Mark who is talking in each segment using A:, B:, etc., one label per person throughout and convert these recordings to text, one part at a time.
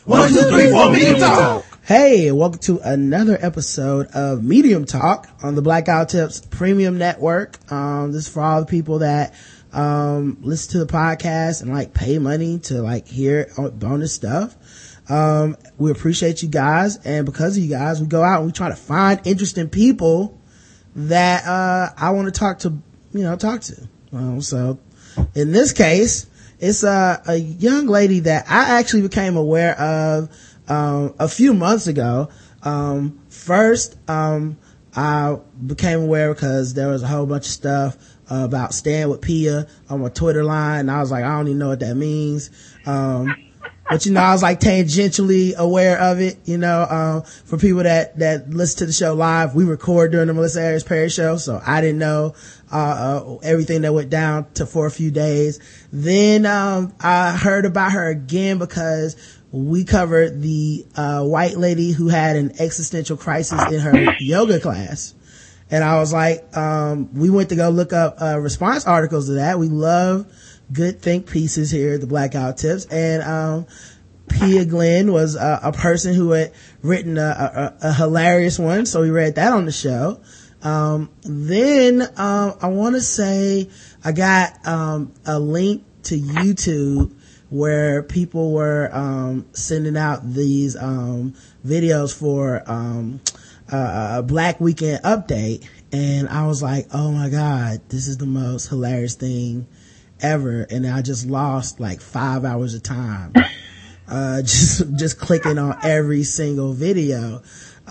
A: 1, 2, 3, 4, Medium Talk.
B: Hey, welcome to another episode of Medium Talk on the Blackout Tips Premium Network. This is for all the people that listen to the podcast and like pay money to like hear bonus stuff. We appreciate you guys, and because of you guys, we go out and we try to find interesting people that I want to talk to. So in this case, it's a young lady that I actually became aware of a few months ago. First, I became aware because there was a whole bunch of stuff about staying with Pia on my Twitter line, and I was like, I don't even know what that means. But I was like tangentially aware of it, for people that listen to the show live. We record during the Melissa Harris Perry show, so I didn't know everything that went down for a few days. Then I heard about her again because we covered the white lady who had an existential crisis in her yoga class. And I was like, we went to go look up response articles to that. We love good think pieces here at the Blackout Tips. And Pia Glenn was a person who had written a hilarious one, so we read that on the show. Then I want to say I got a link to YouTube where people were sending out these videos for a Black Weekend update, and I was like, oh my god, this is the most hilarious thing ever. And I just lost like 5 hours of time just clicking on every single video.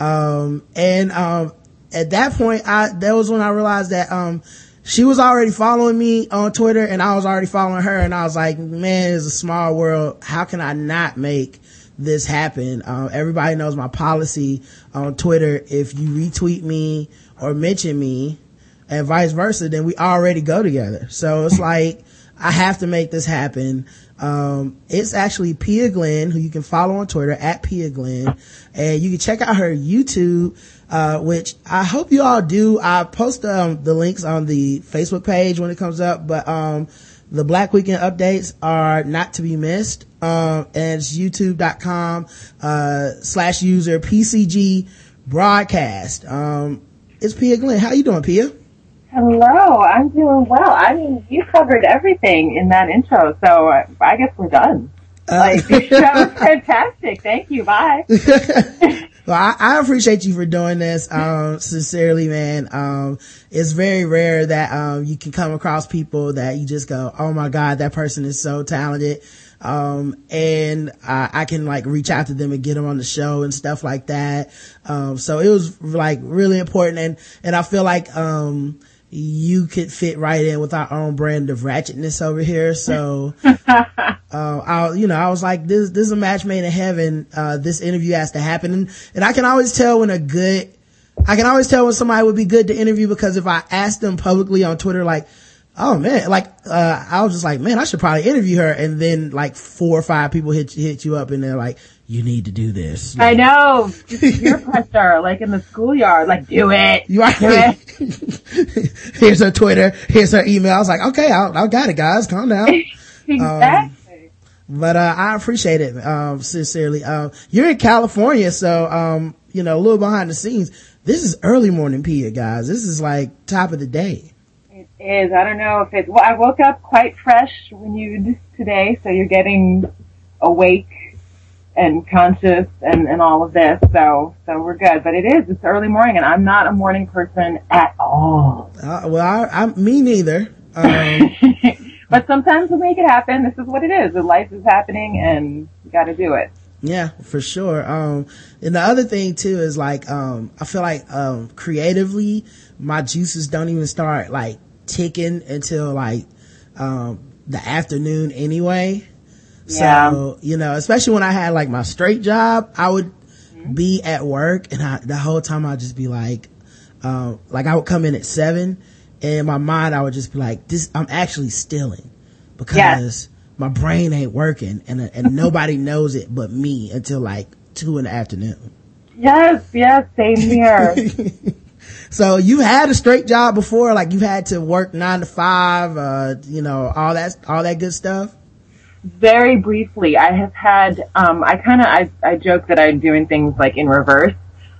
B: At that point, that was when I realized that she was already following me on Twitter and I was already following her, and I was like, man, it's a small world. How can I not make this happen? Everybody knows my policy on Twitter. If you retweet me or mention me and vice versa, then we already go together. So it's like, I have to make this happen. It's actually Pia Glenn, who you can follow on Twitter at Pia Glenn, and you can check out her YouTube, which I hope you all do. I post the links on the Facebook page when it comes up, but the Black Weekend updates are not to be missed. And it's youtube.com/user PCG broadcast. It's Pia Glenn. How you doing, Pia?
C: Hello, I'm doing well. I mean, you covered everything in that intro, so I guess we're done. That was fantastic. Thank you. Bye.
B: Well, I appreciate you for doing this, sincerely, man. It's very rare that, you can come across people that you just go, oh my God, that person is so talented. And I can like reach out to them and get them on the show and stuff like that. So it was like really important. And I feel like, you could fit right in with our own brand of ratchetness over here. So, I was like, this is a match made in heaven. This interview has to happen. And I can always tell when somebody would be good to interview, because if I ask them publicly on Twitter, like, oh man, I was just like, man, I should probably interview her. And then like 4 or 5 people hit you up and they're like, you need to do this.
C: I know. Peer pressure, like in the schoolyard, like, do it. Do
B: it. Here's her Twitter. Here's her email. I was like, okay, I got it, guys. Calm down.
C: Exactly.
B: But I appreciate it, sincerely. You're in California, so, a little behind the scenes. This is early morning Pia, guys. This is like top of the day.
C: It is. I don't know if well, I woke up quite fresh today, so you're getting awake and conscious and all of this, so we're good. But it's early morning, and I'm not a morning person at all.
B: Me neither.
C: But sometimes we make it happen. This is what it is. The life is happening, and you got to do it.
B: Yeah, for sure. And the other thing too is like, I feel like, creatively, my juices don't even start like ticking until like, the afternoon anyway.
C: Yeah.
B: So, especially when I had like my straight job, I would be at work and the whole time I'd just be like I would come in at 7 and in my mind I would just be like, I'm actually stealing because my brain ain't working and nobody knows it but me until like 2 in the afternoon.
C: Yes, same here.
B: So you had a straight job before, like you had to work 9 to 5, all that good stuff?
C: very briefly. I have had, I joke that I'm doing things like in reverse.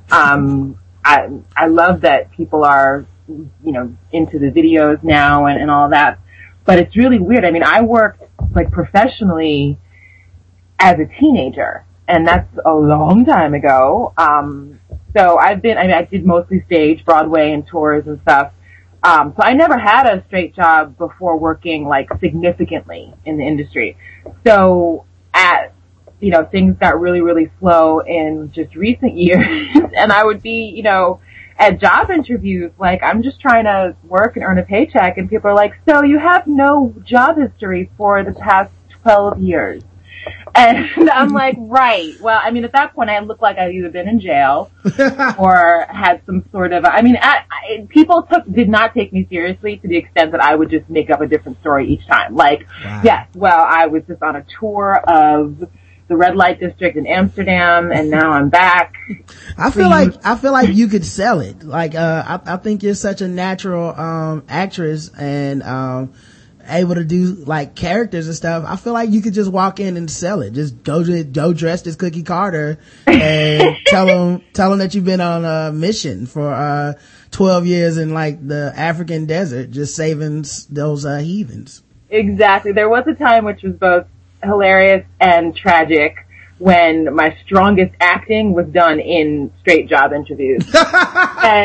C: I love that people are, into the videos now and all that, but it's really weird. I mean, I worked like professionally as a teenager, and that's a long time ago. So I did mostly stage, Broadway, and tours and stuff. So I never had a straight job before working like significantly in the industry. So things got really, really slow in just recent years, and I would be, at job interviews, like, I'm just trying to work and earn a paycheck, and people are like, so you have no job history for the past 12 years. And I'm like, right. Well, I mean, at that point, I looked like I'd either been in jail or had some sort of, people did not take me seriously to the extent that I would just make up a different story each time. Like, wow. Yes, well, I was just on a tour of the red light district in Amsterdam, and now I'm back.
B: I feel like you could sell it. Like, I think you're such a natural, actress and, able to do like characters and stuff. I feel like you could just walk in and sell it. Just go dressed as Cookie Carter and tell them that you've been on a mission for 12 years in like the African desert, just saving those heathens. Exactly.
C: There was a time which was both hilarious and tragic when my strongest acting was done in straight job interviews. And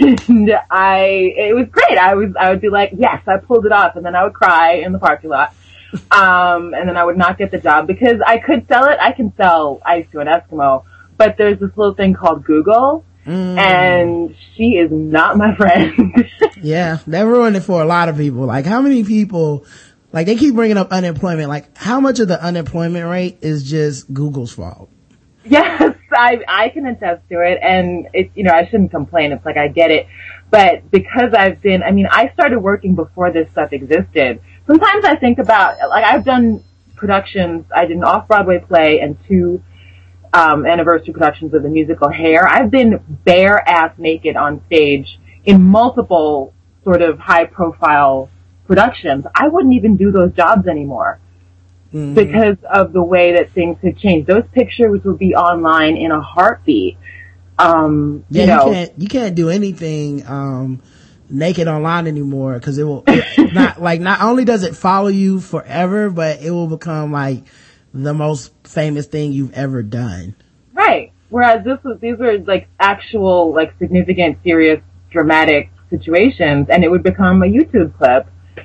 C: it was great. I would be like, yes, I pulled it off. And then I would cry in the parking lot. And then I would not get the job because I could sell it. I can sell ice to an Eskimo, but there's this little thing called Google. And she is not my friend.
B: Yeah. That ruined it for a lot of people. Like, how many people, like, they keep bringing up unemployment. Like, how much of the unemployment rate is just Google's fault?
C: Yes, I can attest to it. And it's, I shouldn't complain. It's like, I get it. But because I started working before this stuff existed. Sometimes I think about, like, I've done productions. I did an off-Broadway play and 2 anniversary productions of the musical Hair. I've been bare ass naked on stage in multiple sort of high-profile productions. I wouldn't even do those jobs anymore because of the way that things have changed. Those pictures would be online in a heartbeat.
B: You can't do anything naked online anymore because it will not only does it follow you forever, but it will become like the most famous thing you've ever done.
C: Right. Whereas these were like actual, like, significant, serious, dramatic situations, and it would become a YouTube clip.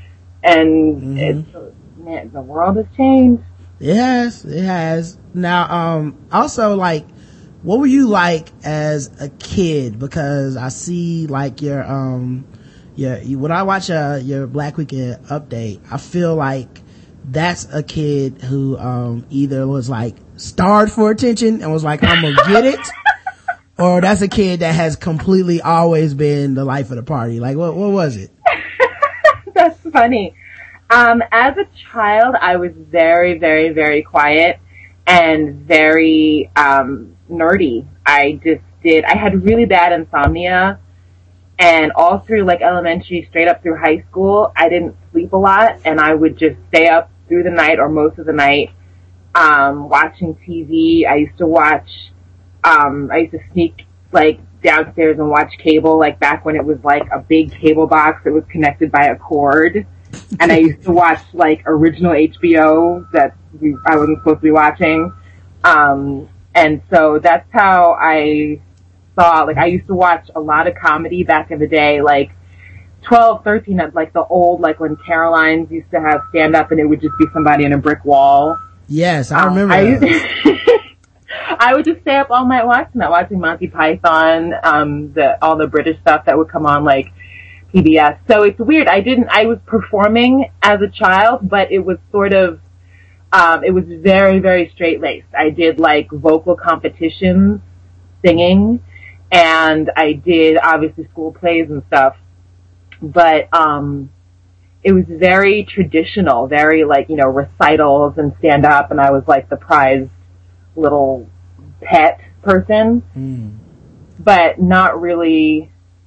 C: And the world has changed.
B: Yes, it has. Now, also, like, what were you like as a kid? Because I see, like, when I watch your Black Weekend update, I feel like that's a kid who either was like starved for attention and was like, I'm gonna get it, or that's a kid that has completely always been the life of the party. Like, what was it?
C: That's funny. As a child, I was very, very, very quiet and very nerdy. I had really bad insomnia, and all through like elementary, straight up through high school, I didn't sleep a lot, and I would just stay up through the night or most of the night watching TV. I used to sneak like downstairs and watch cable, like back when it was like a big cable box that was connected by a cord. And I used to watch like original HBO that I wasn't supposed to be watching. And so that's how I saw, like, I used to watch a lot of comedy back in the day, like 12, 13, like the old, like when Caroline's used to have stand up and it would just be somebody in a brick wall.
B: Yes, I remember
C: I would just stay up all night watching Monty Python, all the British stuff that would come on like PBS. So it's weird. I was performing as a child, but it was sort of, it was very, very straight-laced. I did like vocal competitions, singing, and I did obviously school plays and stuff. But, it was very traditional, very like, recitals and stand up, and I was like the prized little pet person, but not really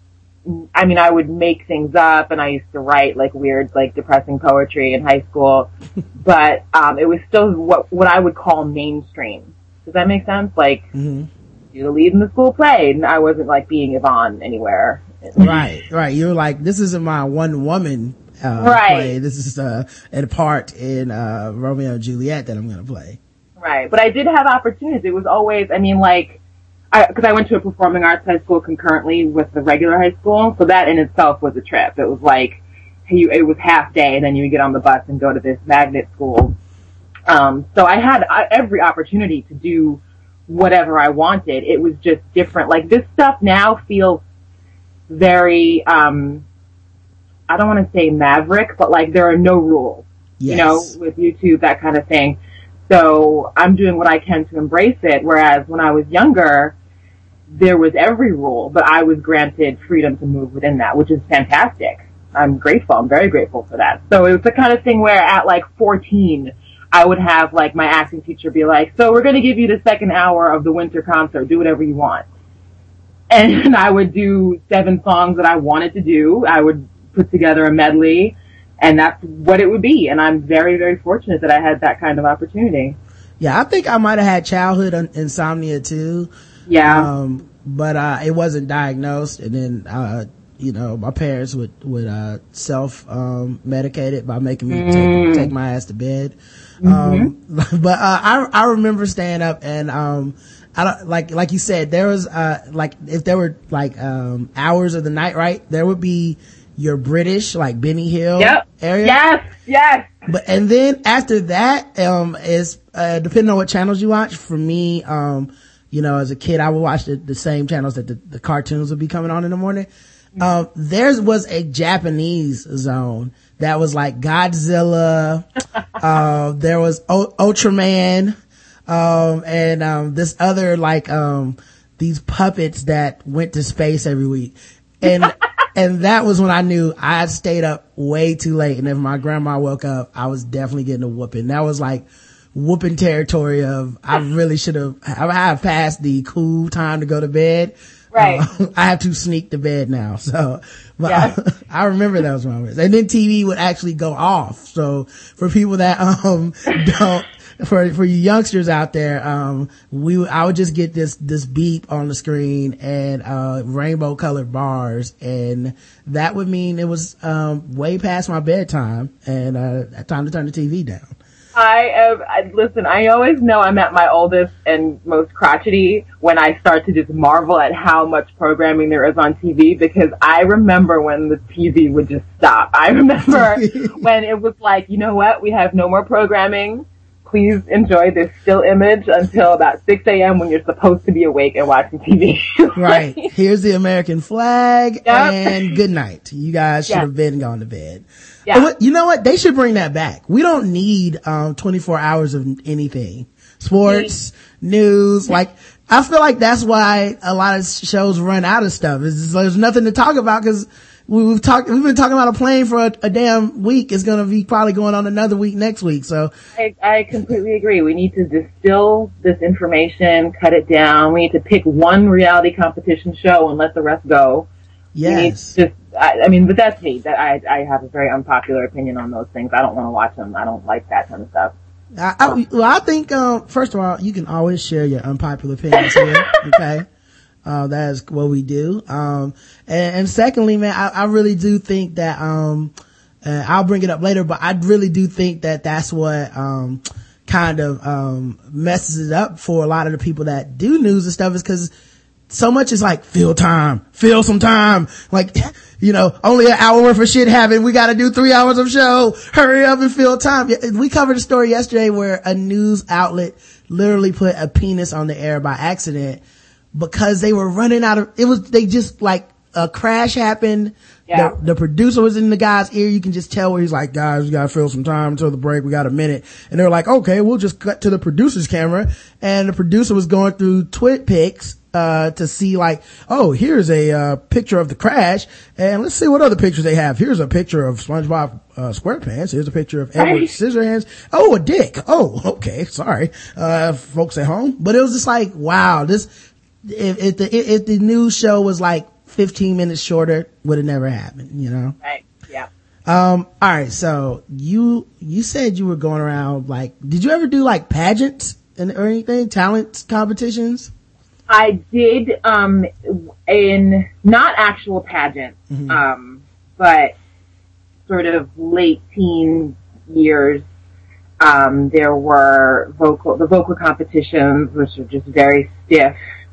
C: I mean, I would make things up, and I used to write like weird, like depressing poetry in high school, but it was still what I would call mainstream. Does that make sense? Like, you're the lead in the school play, and I wasn't like being Yvonne anywhere.
B: Right. You're like, this isn't my one woman play. This is a part in Romeo and Juliet that I'm going to play.
C: Right, but I did have opportunities. It was always, I mean, like, because I went to a performing arts high school concurrently with the regular high school, so that in itself was a trip. It was like, it was half day, and then you would get on the bus and go to this magnet school. So I had every opportunity to do whatever I wanted. It was just different. Like, this stuff now feels very, I don't want to say maverick, but like there are no rules,
B: yes.
C: You know, with YouTube, that kind of thing. So I'm doing what I can to embrace it, whereas when I was younger, there was every rule, but I was granted freedom to move within that, which is fantastic. I'm grateful. I'm very grateful for that. So it was the kind of thing where at like 14, I would have like my acting teacher be like, so we're going to give you the second hour of the winter concert. Do whatever you want. And I would do 7 songs that I wanted to do. I would put together a medley, and that's what it would be. And I'm very, very fortunate that I had that kind of opportunity.
B: Yeah, I think I might have had childhood insomnia too.
C: Yeah.
B: But it wasn't diagnosed. And then, you know, my parents would self-medicate it by making me take my ass to bed. But I remember staying up and, I don't, like you said, there was, like, if there were, like, hours of the night, right? There would be your British, like, Benny Hill area.
C: Yes.
B: But, and then after that, is, depending on what channels you watch, for me, you know, as a kid, I would watch the same channels that the cartoons would be coming on in the morning. There was a Japanese zone that was like Godzilla, there was Ultraman, and this other like these puppets that went to space every week, and that was when I knew I had stayed up way too late, and if my grandma woke up, I was definitely getting a whooping. That was like whooping territory of I really should have. I have passed the cool time to go to bed.
C: Right.
B: I have to sneak to bed now. So, but I remember those moments. And then TV would actually go off. So for people that, don't, for you youngsters out there, I would just get this beep on the screen and, rainbow colored bars. And that would mean it was, way past my bedtime and, time to turn the TV down.
C: Listen, I always know I'm at my oldest and most crotchety when I start to just marvel at how much programming there is on TV, because I remember when the TV would just stop. I remember when it was like, you know what, we have no more programming. Please enjoy this still image until about 6 a.m. when you're supposed to be awake and watching TV.
B: Right. Here's the American flag and good night. You guys should have been gone to bed. Yeah. You know what? They should bring that back. We don't need 24 hours of anything. Sports, news, like I feel like that's why a lot of shows run out of stuff. There's nothing to talk about because we've been talking about a plane for a damn week. It's going to be probably going on another week next week. So
C: I completely agree. We need to distill this information, cut it down. We need to pick one reality competition show and let the rest go.
B: Yes.
C: But that's me. That I have a very unpopular opinion on those things. I don't want to watch them. I don't like that kind of stuff.
B: I think, first of all, you can always share your unpopular opinions here. Okay. That is what we do. And secondly, man, I really do think that, I'll bring it up later, but I really do think that that's what, kind of, messes it up for a lot of the people that do news and stuff is because so much is like, fill some time. Like, you know, only an hour worth of shit happened. We got to do 3 hours of show. Hurry up and fill time. We covered a story yesterday where a news outlet literally put a penis on the air by accident because they were running out of, they just like a crash happened. Yeah. The producer was in the guy's ear. You can just tell where he's like, guys, we gotta fill some time until the break. We got a minute. And they're like, okay, we'll just cut to the producer's camera. And the producer was going through TwitPics, to see like, oh, here's a, picture of the crash. And let's see what other pictures they have. Here's a picture of SpongeBob, SquarePants. Here's a picture of Edward Scissorhands. Oh, a dick. Oh, okay. Sorry. Folks at home. But it was just like, wow, if the news show was like 15 minutes shorter, would have never happened, you know?
C: Right. Yeah.
B: All right. So you said you were going around, like, did you ever do like pageants or anything? Talent competitions?
C: I did, in not actual pageants, but sort of late teen years. There were the vocal competitions, which are just very stiff.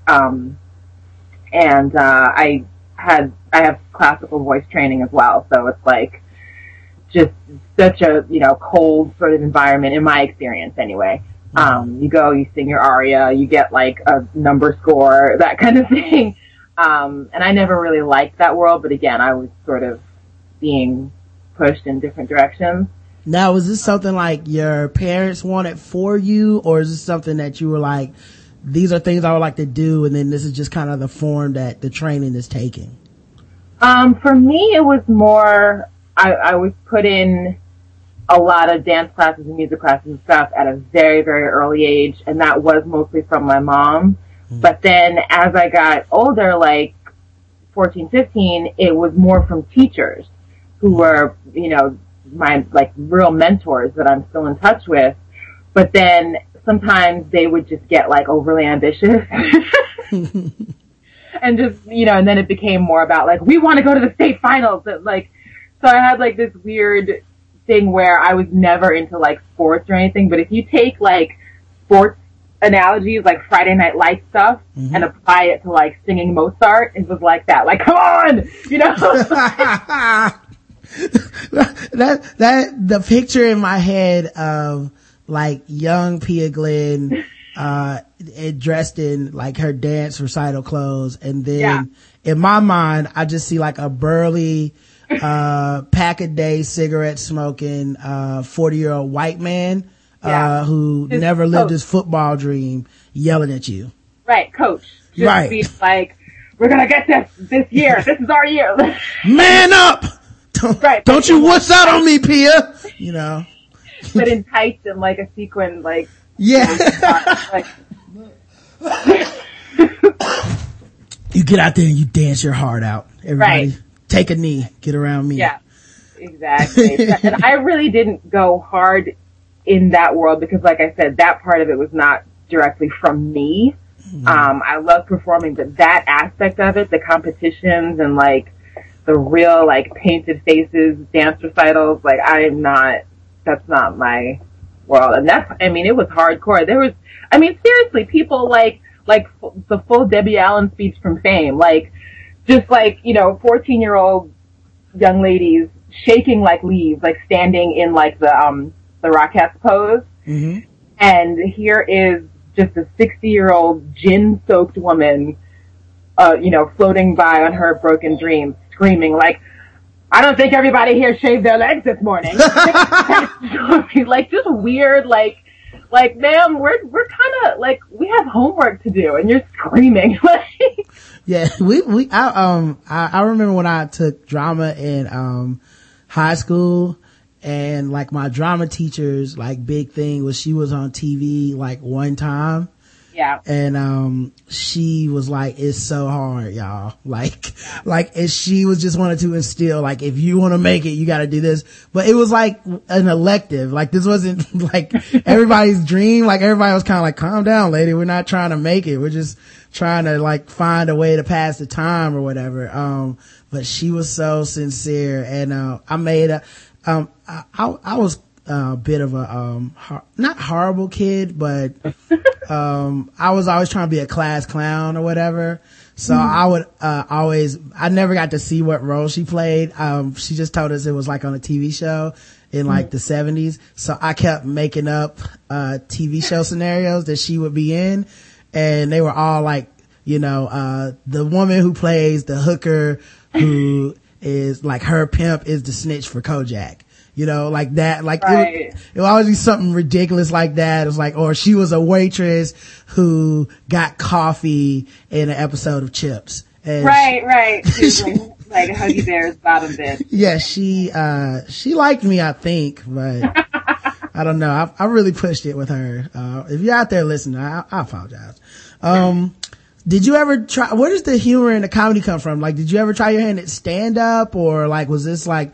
C: And I have classical voice training as well, so it's like just such a, you know, cold sort of environment in my experience anyway. You go, you sing your aria, you get like a number score, that kind of thing. And I never really liked that world, but again, I was sort of being pushed in different directions.
B: Now, was this something like your parents wanted for you, or is this something that you were like, these are things I would like to do, and then this is just kind of the form that the training is taking?
C: For me, it was more, I was put in a lot of dance classes and music classes and stuff at a very, very early age, and that was mostly from my mom. But then as I got older, like 14, 15, it was more from teachers who were, you know, my like real mentors that I'm still in touch with. But then sometimes they would just get like overly ambitious and just, you know, and then it became more about like, we want to go to the state finals. Like, so I had like this weird thing where I was never into like sports or anything, but if you take like sports analogies, like Friday Night Lights stuff, and apply it to like singing Mozart, it was like that. Like, come on, you know?
B: that the picture in my head of like young Pia Glenn, dressed in like her dance recital clothes, and then in my mind, I just see like a burly, pack a day cigarette smoking, 40-year-old white man, who
C: His
B: never lived
C: coach.
B: his football dream, yelling at you.
C: Right, coach. Just
B: Right.
C: be like, we're gonna get this year. This is our year.
B: Man up!
C: Right.
B: Don't you wuss out on me, Pia! You know?
C: But in tights and like a sequin, like,
B: Yeah.
C: like,
B: You get out there and you dance your heart out. Everybody,
C: Right.
B: take a knee, get around me.
C: yeah, exactly. And I really didn't go hard in that world because, like I said, that part of it was not directly from me. I love performing, but that aspect of it, the competitions and like the real like painted faces, dance recitals, like that's not my world. And it was hardcore. There was, seriously, people like the full Debbie Allen speech from Fame, like, just like, 14-year-old young ladies shaking like leaves, like standing in like the Rockettes pose.
B: Mm-hmm.
C: And here is just a 60-year-old gin-soaked woman, floating by on her broken dreams, screaming like, I don't think everybody here shaved their legs this morning. Like, just weird, like, ma'am, we're kind of, like, we have homework to do, and you're screaming.
B: Yeah, I remember when I took drama in, high school, and like my drama teacher's like big thing was she was on TV like one time.
C: Yeah.
B: And, she was like, it's so hard, y'all. And she was just wanted to instill, like, if you want to make it, you got to do this. But it was like an elective. Like, this wasn't like everybody's dream. Like, everybody was kind of like, calm down, lady. We're not trying to make it. We're just trying to like find a way to pass the time or whatever. But she was so sincere. And, I made I was a bit of a not horrible kid, but I was always trying to be a class clown or whatever. So I would I never got to see what role she played. She just told us it was like on a TV show in like the 70s. So I kept making up TV show scenarios that she would be in, and they were all like, the woman who plays the hooker who is like her pimp is the snitch for Kojak. Like that, like
C: right.
B: it would always be something ridiculous like that. It was like, or she was a waitress who got coffee in an episode of Chips. And
C: right. She was like Huggy Bear's bottom bit.
B: Yeah, she liked me, I think, but I don't know. I really pushed it with her. If you're out there listening, I apologize. Did you ever try, where does the humor and the comedy come from? Like, did you ever try your hand at stand up, or like, was this like,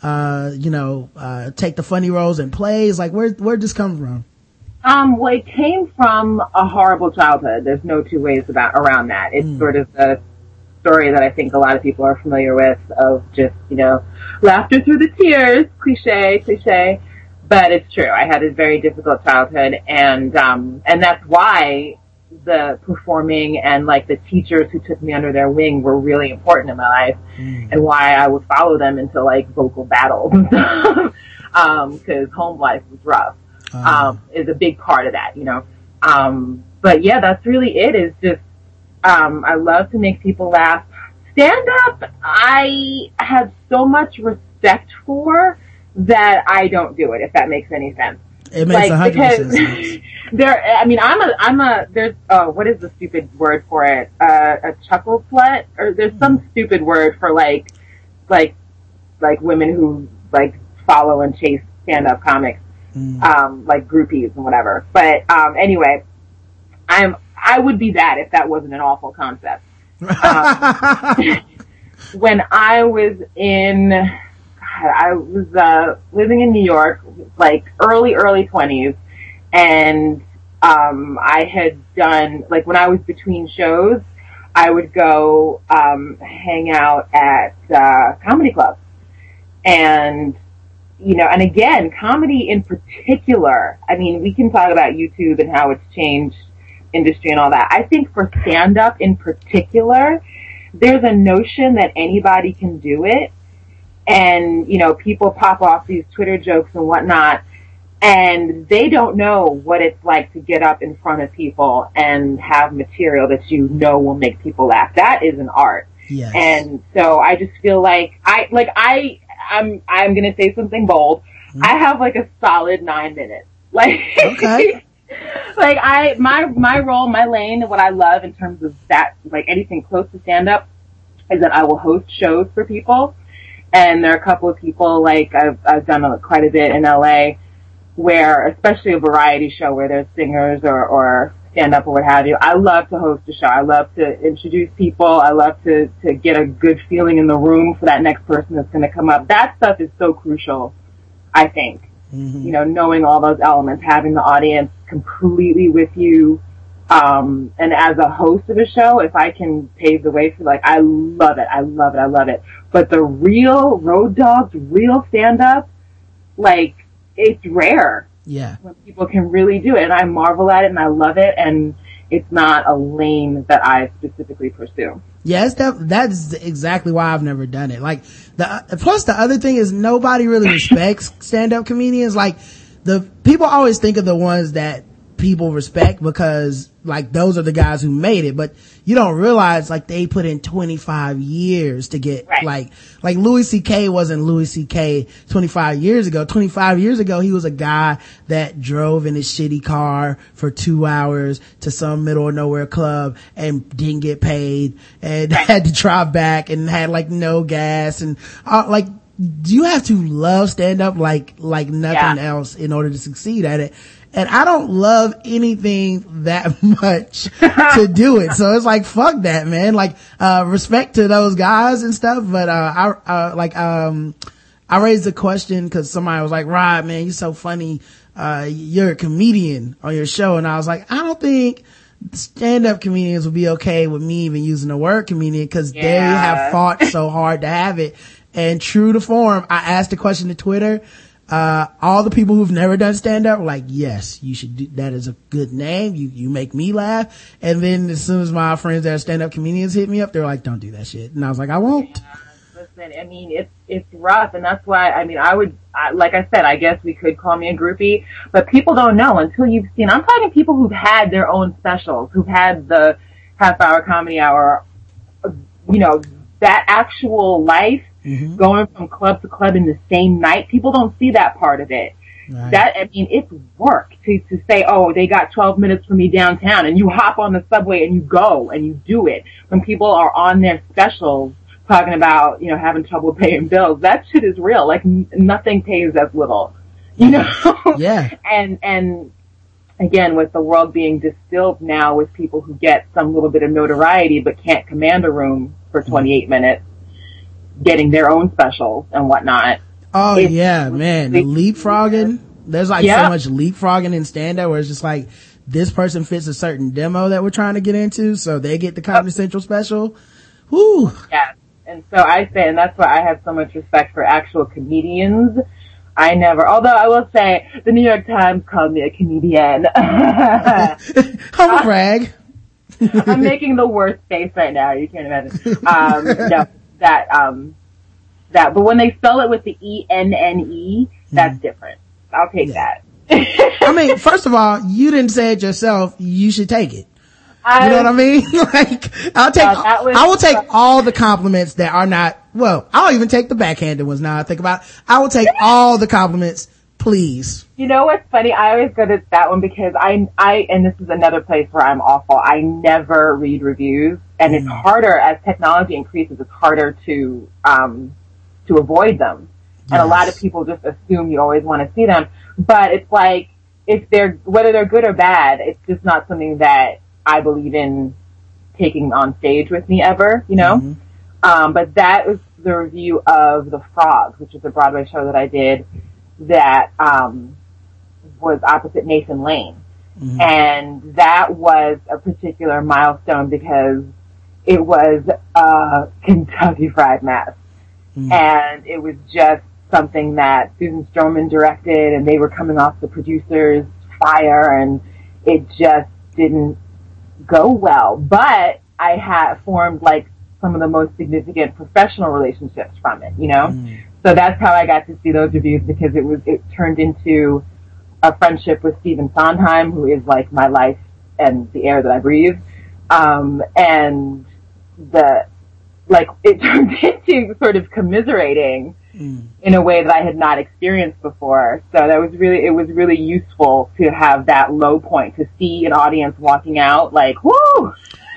B: take the funny roles in plays? Like, where'd this come from?
C: Well, it came from a horrible childhood. There's no two ways around that. It's sort of the story that I think a lot of people are familiar with, of just, laughter through the tears, cliche, but it's true. I had a very difficult childhood, and that's why the performing and like the teachers who took me under their wing were really important in my life, and why I would follow them into like vocal battles and stuff, because home life was rough. Is a big part of that, but yeah, that's really it, is just, I love to make people laugh. Stand up, I have so much respect for that I don't do it, if that makes any sense.
B: It makes 100% sense.
C: There's, what is the stupid word for it? A chuckle slut? Or there's some stupid word for like women who like follow and chase stand-up comics. Like groupies and whatever. But, anyway, I would be that if that wasn't an awful concept. When I was living in New York, like early 20s, and, I had done, like when I was between shows, I would go, hang out at, comedy clubs. And, and again, comedy in particular, I mean, we can talk about YouTube and how it's changed industry and all that. I think for stand-up in particular, there's a notion that anybody can do it. And, people pop off these Twitter jokes and whatnot, and they don't know what it's like to get up in front of people and have material that will make people laugh. That is an art.
B: Yes.
C: And so I just feel like I'm gonna say something bold. I have like a solid 9 minutes. Like,
B: okay.
C: like my role, my lane, what I love in terms of that, like anything close to stand up, is that I will host shows for people. And there are a couple of people, like I've done quite a bit in LA, where, especially a variety show where there's singers or stand up or what have you. I love to host a show. I love to introduce people. I love to get a good feeling in the room for that next person that's going to come up. That stuff is so crucial, I think. Knowing all those elements, having the audience completely with you. And as a host of a show, if I can pave the way for, like, I love it. But the real road dogs, real stand up, like, it's rare.
B: Yeah.
C: When people can really do it, and I marvel at it and I love it, and it's not a lane that I specifically pursue.
B: Yes, that's exactly why I've never done it. Like, plus the other thing is nobody really respects stand-up comedians. Like, the people always think of the ones that people respect because, like, those are the guys who made it, but you don't realize, like, they put in 25 years to get, right. like Louis C.K. wasn't Louis C.K. 25 years ago. 25 years ago, he was a guy that drove in his shitty car for 2 hours to some middle of nowhere club and didn't get paid and had to drive back and had, like, no gas and, like, you have to love stand up like nothing else in order to succeed at it. And I don't love anything that much to do it. So it's like, fuck that, man. Like, respect to those guys and stuff. But, I raised the question cause somebody was like, Rod, man, you're so funny. You're a comedian on your show. And I was like, I don't think stand-up comedians would be okay with me even using the word comedian cause they have fought so hard to have it. And true to form, I asked the question to Twitter. All the people who've never done stand-up were like, yes, you should do, that is a good name. You make me laugh. And then as soon as my friends that are stand-up comedians hit me up, they're like, don't do that shit. And I was like, I won't.
C: Yeah, listen, I mean, it's rough. And that's why, I mean, like I said, I guess we could call me a groupie, but people don't know until you've seen, I'm talking people who've had their own specials, who've had the half-hour comedy hour, that actual life. Mm-hmm. Going from club to club in the same night, people don't see that part of it. Right. It's work to say, oh, they got 12 minutes for me downtown, and you hop on the subway and you go and you do it. When people are on their specials talking about, having trouble paying bills, that shit is real. Like, nothing pays as little,
B: Yeah.
C: And again, with the world being distilled now with people who get some little bit of notoriety but can't command a room for 28 minutes, getting their own specials and whatnot.
B: Oh yeah, man. The leapfrogging. There's like so much leapfrogging in stand-up where it's just like, this person fits a certain demo that we're trying to get into, so they get the Comedy Central special. Whoo.
C: Yeah. And so I say, and that's why I have so much respect for actual comedians. Although I will say, the New York Times called me a comedian.
B: Humble brag.
C: I'm making the worst face right now. You can't imagine. But when they spell it with the E-N-N-E, that's different. I'll take that.
B: I mean, first of all, you didn't say it yourself. You should take it. You know what I mean? Like, I will take all the compliments that are not, well, I'll even take the backhanded ones now I think about it. I will take all the compliments, please.
C: You know what's funny? I always go to that one because and this is another place where I'm awful. I never read reviews, and it's harder as technology increases. It's harder to avoid them. And a lot of people just assume you always want to see them. But it's like, whether they're good or bad, it's just not something that I believe in taking on stage with me ever, you know? Mm-hmm. But that was the review of The Frogs, which is a Broadway show that I did that, was opposite Nathan Lane. Mm-hmm. And that was a particular milestone because it was a Kentucky Fried Mess. Mm-hmm. And it was just something that Susan Stroman directed, and they were coming off the producer's fire, and it just didn't go well. But I had formed like some of the most significant professional relationships from it, you know? So that's how I got to see those reviews, because it turned into a friendship with Stephen Sondheim, who is like my life and the air that I breathe. And it turned into sort of commiserating in a way that I had not experienced before. So it was really useful to have that low point, to see an audience walking out like, woo! Woo!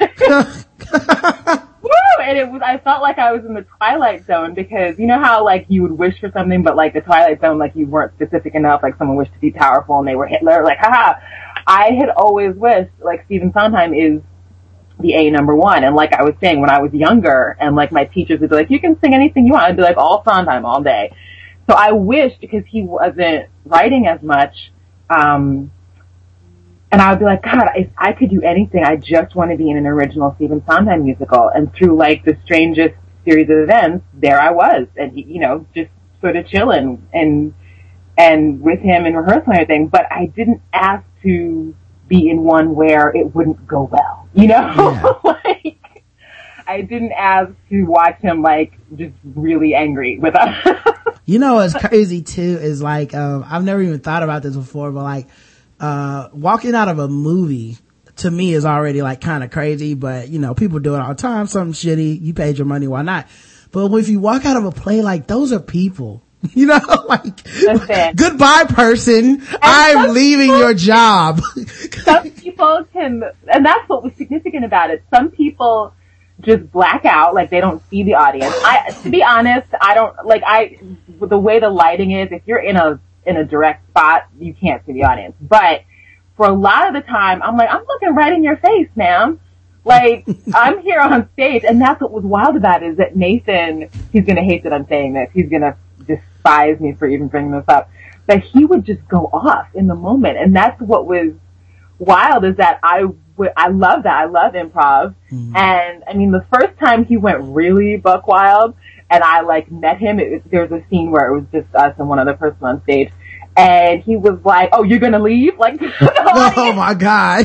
C: And I felt like I was in the Twilight Zone, because you know how like you would wish for something, but like the Twilight Zone, like you weren't specific enough, like someone wished to be powerful and they were Hitler, like haha. I had always wished, like Stephen Sondheim is the A number one. And like I was saying, when I was younger and like my teachers would be like, you can sing anything you want, I'd be like, all Sondheim all day. So I wished, because he wasn't writing as much, and I would be like, God, if I could do anything, I just want to be in an original Stephen Sondheim musical. And through like the strangest series of events, there I was, and you know, just sort of chilling and with him in rehearsal and everything. But I didn't ask to be in one where it wouldn't go well, you know? Yeah. Like, I didn't ask to watch him like just really angry with us.
B: You know what's crazy too is like, I've never even thought about this before, but like, walking out of a movie to me is already like kind of crazy, but you know, people do it all the time, something shitty, you paid your money, why not? But if you walk out of a play, like those are people, you know, like, goodbye person, I'm leaving your job.
C: Some people can, and that's what was significant about it. Some people just black out, like they don't see the audience. To be honest, I don't, like the way the lighting is, if you're in a direct spot, you can't see the audience. But for a lot of the time, I'm like, I'm looking right in your face, ma'am. Like, I'm here on stage, and that's what was wild about it, is that Nathan, he's gonna hate that I'm saying this, he's gonna despise me for even bringing this up, but he would just go off in the moment, and that's what was wild, is that I love that, I love improv, and I mean, the first time he went really buck wild, and I like met him, there was a scene where it was just us and one other person on stage, and he was like, oh, you're gonna leave? Like,
B: oh my God.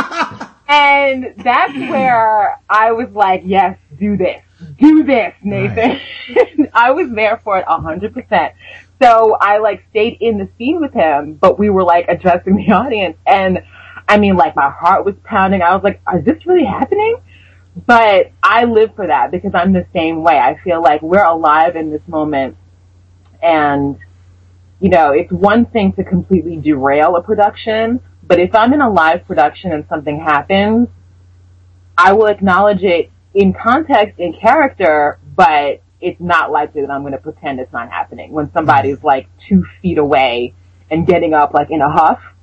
C: And that's where I was like, yes, do this, Nathan. Right. I was there for it 100%. So I like stayed in the scene with him, but we were like addressing the audience. And I mean, like my heart was pounding. I was like, is this really happening? But I live for that, because I'm the same way. I feel like we're alive in this moment. And, you know, it's one thing to completely derail a production, but if I'm in a live production and something happens, I will acknowledge it in context, in character, but it's not likely that I'm going to pretend it's not happening when somebody's like 2 feet away and getting up like in a huff.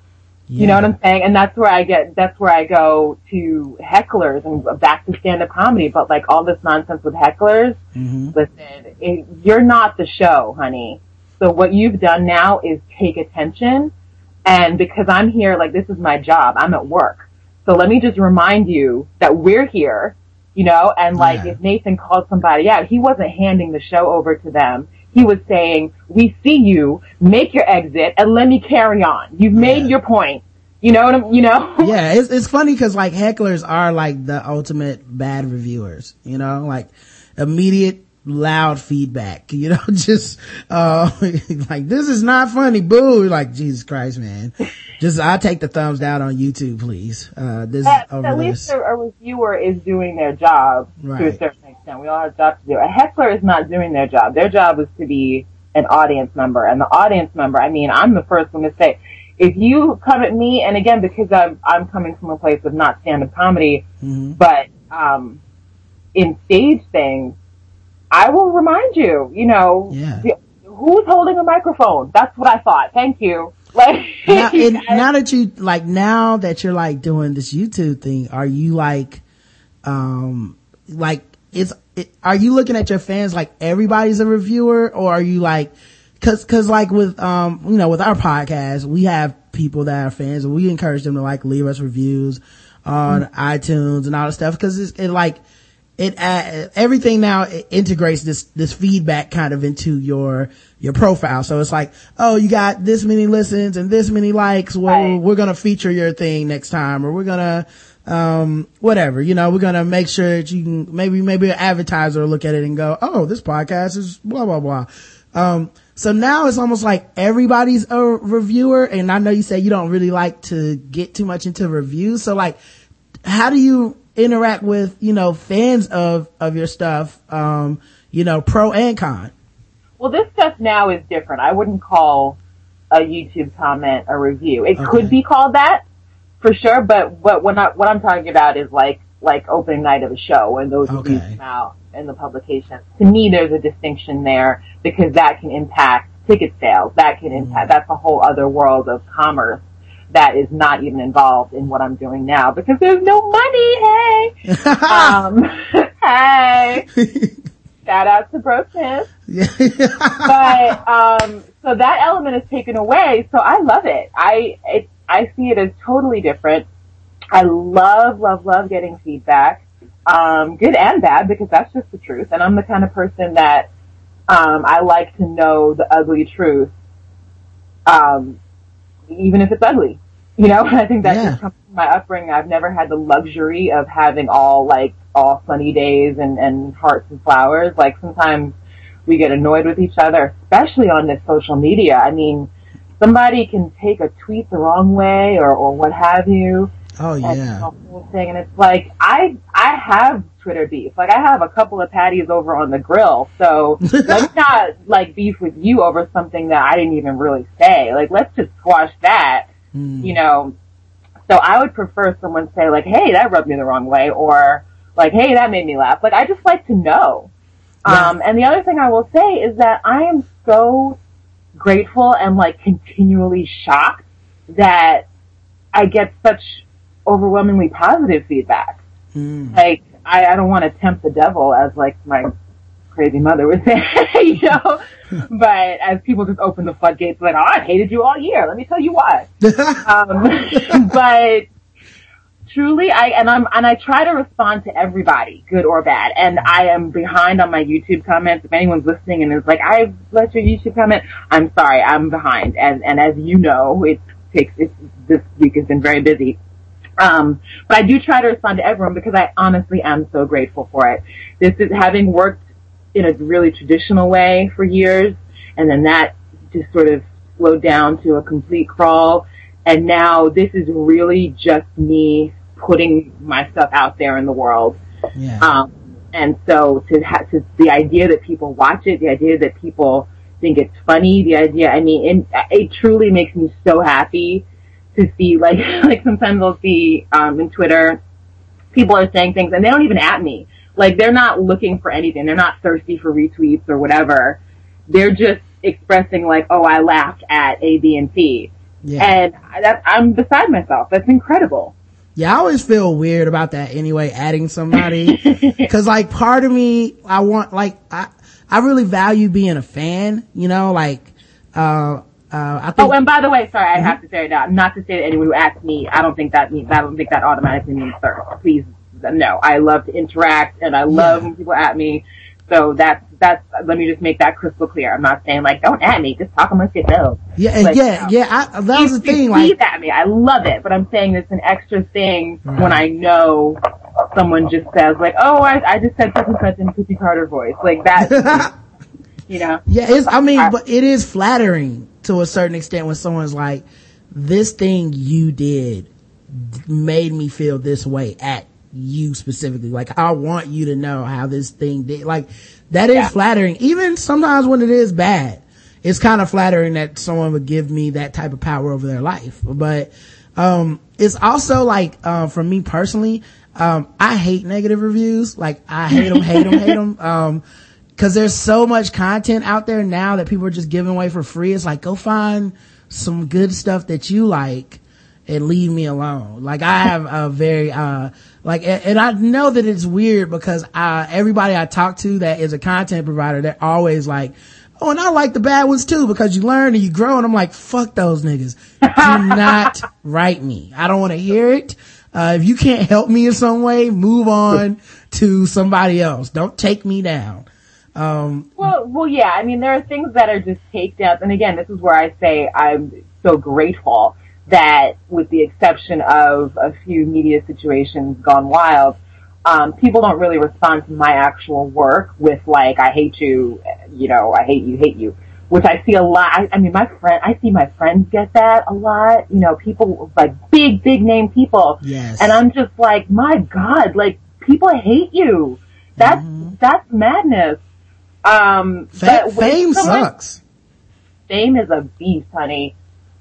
C: You know what I'm saying? And that's where I go to hecklers and back to stand-up comedy. But like all this nonsense with hecklers, listen, you're not the show, honey. So what you've done now is take attention. And because I'm here, like this is my job. I'm at work. So let me just remind you that we're here, you know, and like if Nathan called somebody out, he wasn't handing the show over to them. He was saying, we see you, make your exit, and let me carry on. You've made your point. You know what
B: Yeah, it's funny because like hecklers are like the ultimate bad reviewers, you know, like immediate loud feedback, you know, just like this is not funny, boo. Like Jesus Christ, man. Just I'll take the thumbs down on YouTube, please.
C: At least a reviewer is doing their job to a certain extent. We all have jobs to do. A heckler is not doing their job. Their job is to be an audience member. And the audience member, I mean, I'm the first one to say, if you come at me, and again, because I'm coming from a place of not stand-up comedy, but in stage things, I will remind you, you know, who's holding a microphone? That's what I thought. Thank you. Like
B: now that you're like doing this YouTube thing, are you like are you looking at your fans like everybody's a reviewer, or are you like, cause like with you know, with our podcast, we have people that are fans and we encourage them to like leave us reviews on iTunes and all that stuff, cause everything now integrates this feedback kind of into your profile. So it's like, oh, you got this many listens and this many likes. Well, we're going to feature your thing next time, or we're going to, whatever, you know, we're going to make sure that you can, maybe an advertiser will look at it and go, oh, this podcast is blah, blah, blah. So now it's almost like everybody's a reviewer. And I know you say you don't really like to get too much into reviews. So like, how do you interact with, you know, fans of your stuff, you know, pro and con?
C: Well, this stuff now is different. I wouldn't call a YouTube comment a review. It could be called that for sure, but what I'm talking about is like opening night of a show when those reviews come out in the publication. To me, there's a distinction there because that can impact ticket sales. That can impact, that's a whole other world of commerce that is not even involved in what I'm doing now because there's no money. Hey, hey, shout out to Bro Smith. But so that element is taken away. So I love it. I see it as totally different. I love getting feedback, good and bad, because that's just the truth. And I'm the kind of person that I like to know the ugly truth, even if it's ugly. You know, I think that just comes from my upbringing. I've never had the luxury of having all sunny days and hearts and flowers. Like, sometimes we get annoyed with each other, especially on this social media. I mean, somebody can take a tweet the wrong way or what have you.
B: Oh, yeah.
C: And the whole thing. And it's like, I have Twitter beef. Like, I have a couple of patties over on the grill. So let's not, beef with you over something that I didn't even really say. Like, let's just squash that. You know, so I would prefer someone say like, hey, that rubbed me the wrong way, or like, hey, that made me laugh. Like, I just like to know. And the other thing I will say is that I am so grateful and continually shocked that I get such overwhelmingly positive feedback. Like, I don't want to tempt the devil, as my crazy mother would say, you know, but as people just open the floodgates, oh, I hated you all year. Let me tell you why. But truly, I try to respond to everybody, good or bad. And I am behind on my YouTube comments. If anyone's listening and is like, I've left your YouTube comment, I'm sorry, I'm behind. And as you know, this week has been very busy. But I do try to respond to everyone because I honestly am so grateful for it. This is having worked in a really traditional way for years, and then that just sort of slowed down to a complete crawl. And now this is really just me putting my stuff out there in the world. Yeah. And so to the idea that people watch it, the idea that people think it's funny, the idea, it truly makes me so happy to see, sometimes I'll see, in Twitter, people are saying things and they don't even at me. They're not looking for anything. They're not thirsty for retweets or whatever. They're just expressing oh, I laughed at A, B, and C.
B: Yeah.
C: And I'm beside myself. That's incredible.
B: Yeah, I always feel weird about that anyway, adding somebody. Cause like part of me, I want, like, I really value being a fan, you know, like, I think.
C: Oh, and by the way, sorry, I have to say it now. Not to say that anyone who asks me, I don't think that automatically means sir. Please, no. I love to interact and I love when people at me. So that's, let me just make that crystal clear. I'm not saying like, don't at me, just talk amongst yourselves.
B: Yeah,
C: like,
B: that was the thing.
C: Like, at me, I love it, but I'm saying it's an extra thing when I know someone just says like, oh, I just said such and such in Cookie Carter voice. Like that, you know?
B: Yeah, but it is flattering to a certain extent when someone's like, this thing you did made me feel this way at you specifically. Like, I want you to know how this thing did. Like, that is flattering. Even sometimes when it is bad, it's kind of flattering that someone would give me that type of power over their life. But, it's also like, for me personally, I hate negative reviews. Like, I hate them. Cause there's so much content out there now that people are just giving away for free. It's like, go find some good stuff that you like and leave me alone. Like, I have a very, and I know that it's weird because, everybody I talk to that is a content provider, they're always like, oh, and I like the bad ones too because you learn and you grow. And I'm like, fuck those niggas. Do not write me. I don't want to hear it. If you can't help me in some way, move on to somebody else. Don't take me down.
C: Well, yeah. I mean, there are things that are just takedowns. And again, this is where I say I'm so grateful that with the exception of a few media situations gone wild, people don't really respond to my actual work with like, I hate you, you know, I hate you, which I see a lot. I mean, I see my friends get that a lot, you know, people like big name people.
B: Yes.
C: And I'm just like, my God, like people hate you. That's madness.
B: Fame sucks.
C: Fame is a beast, honey.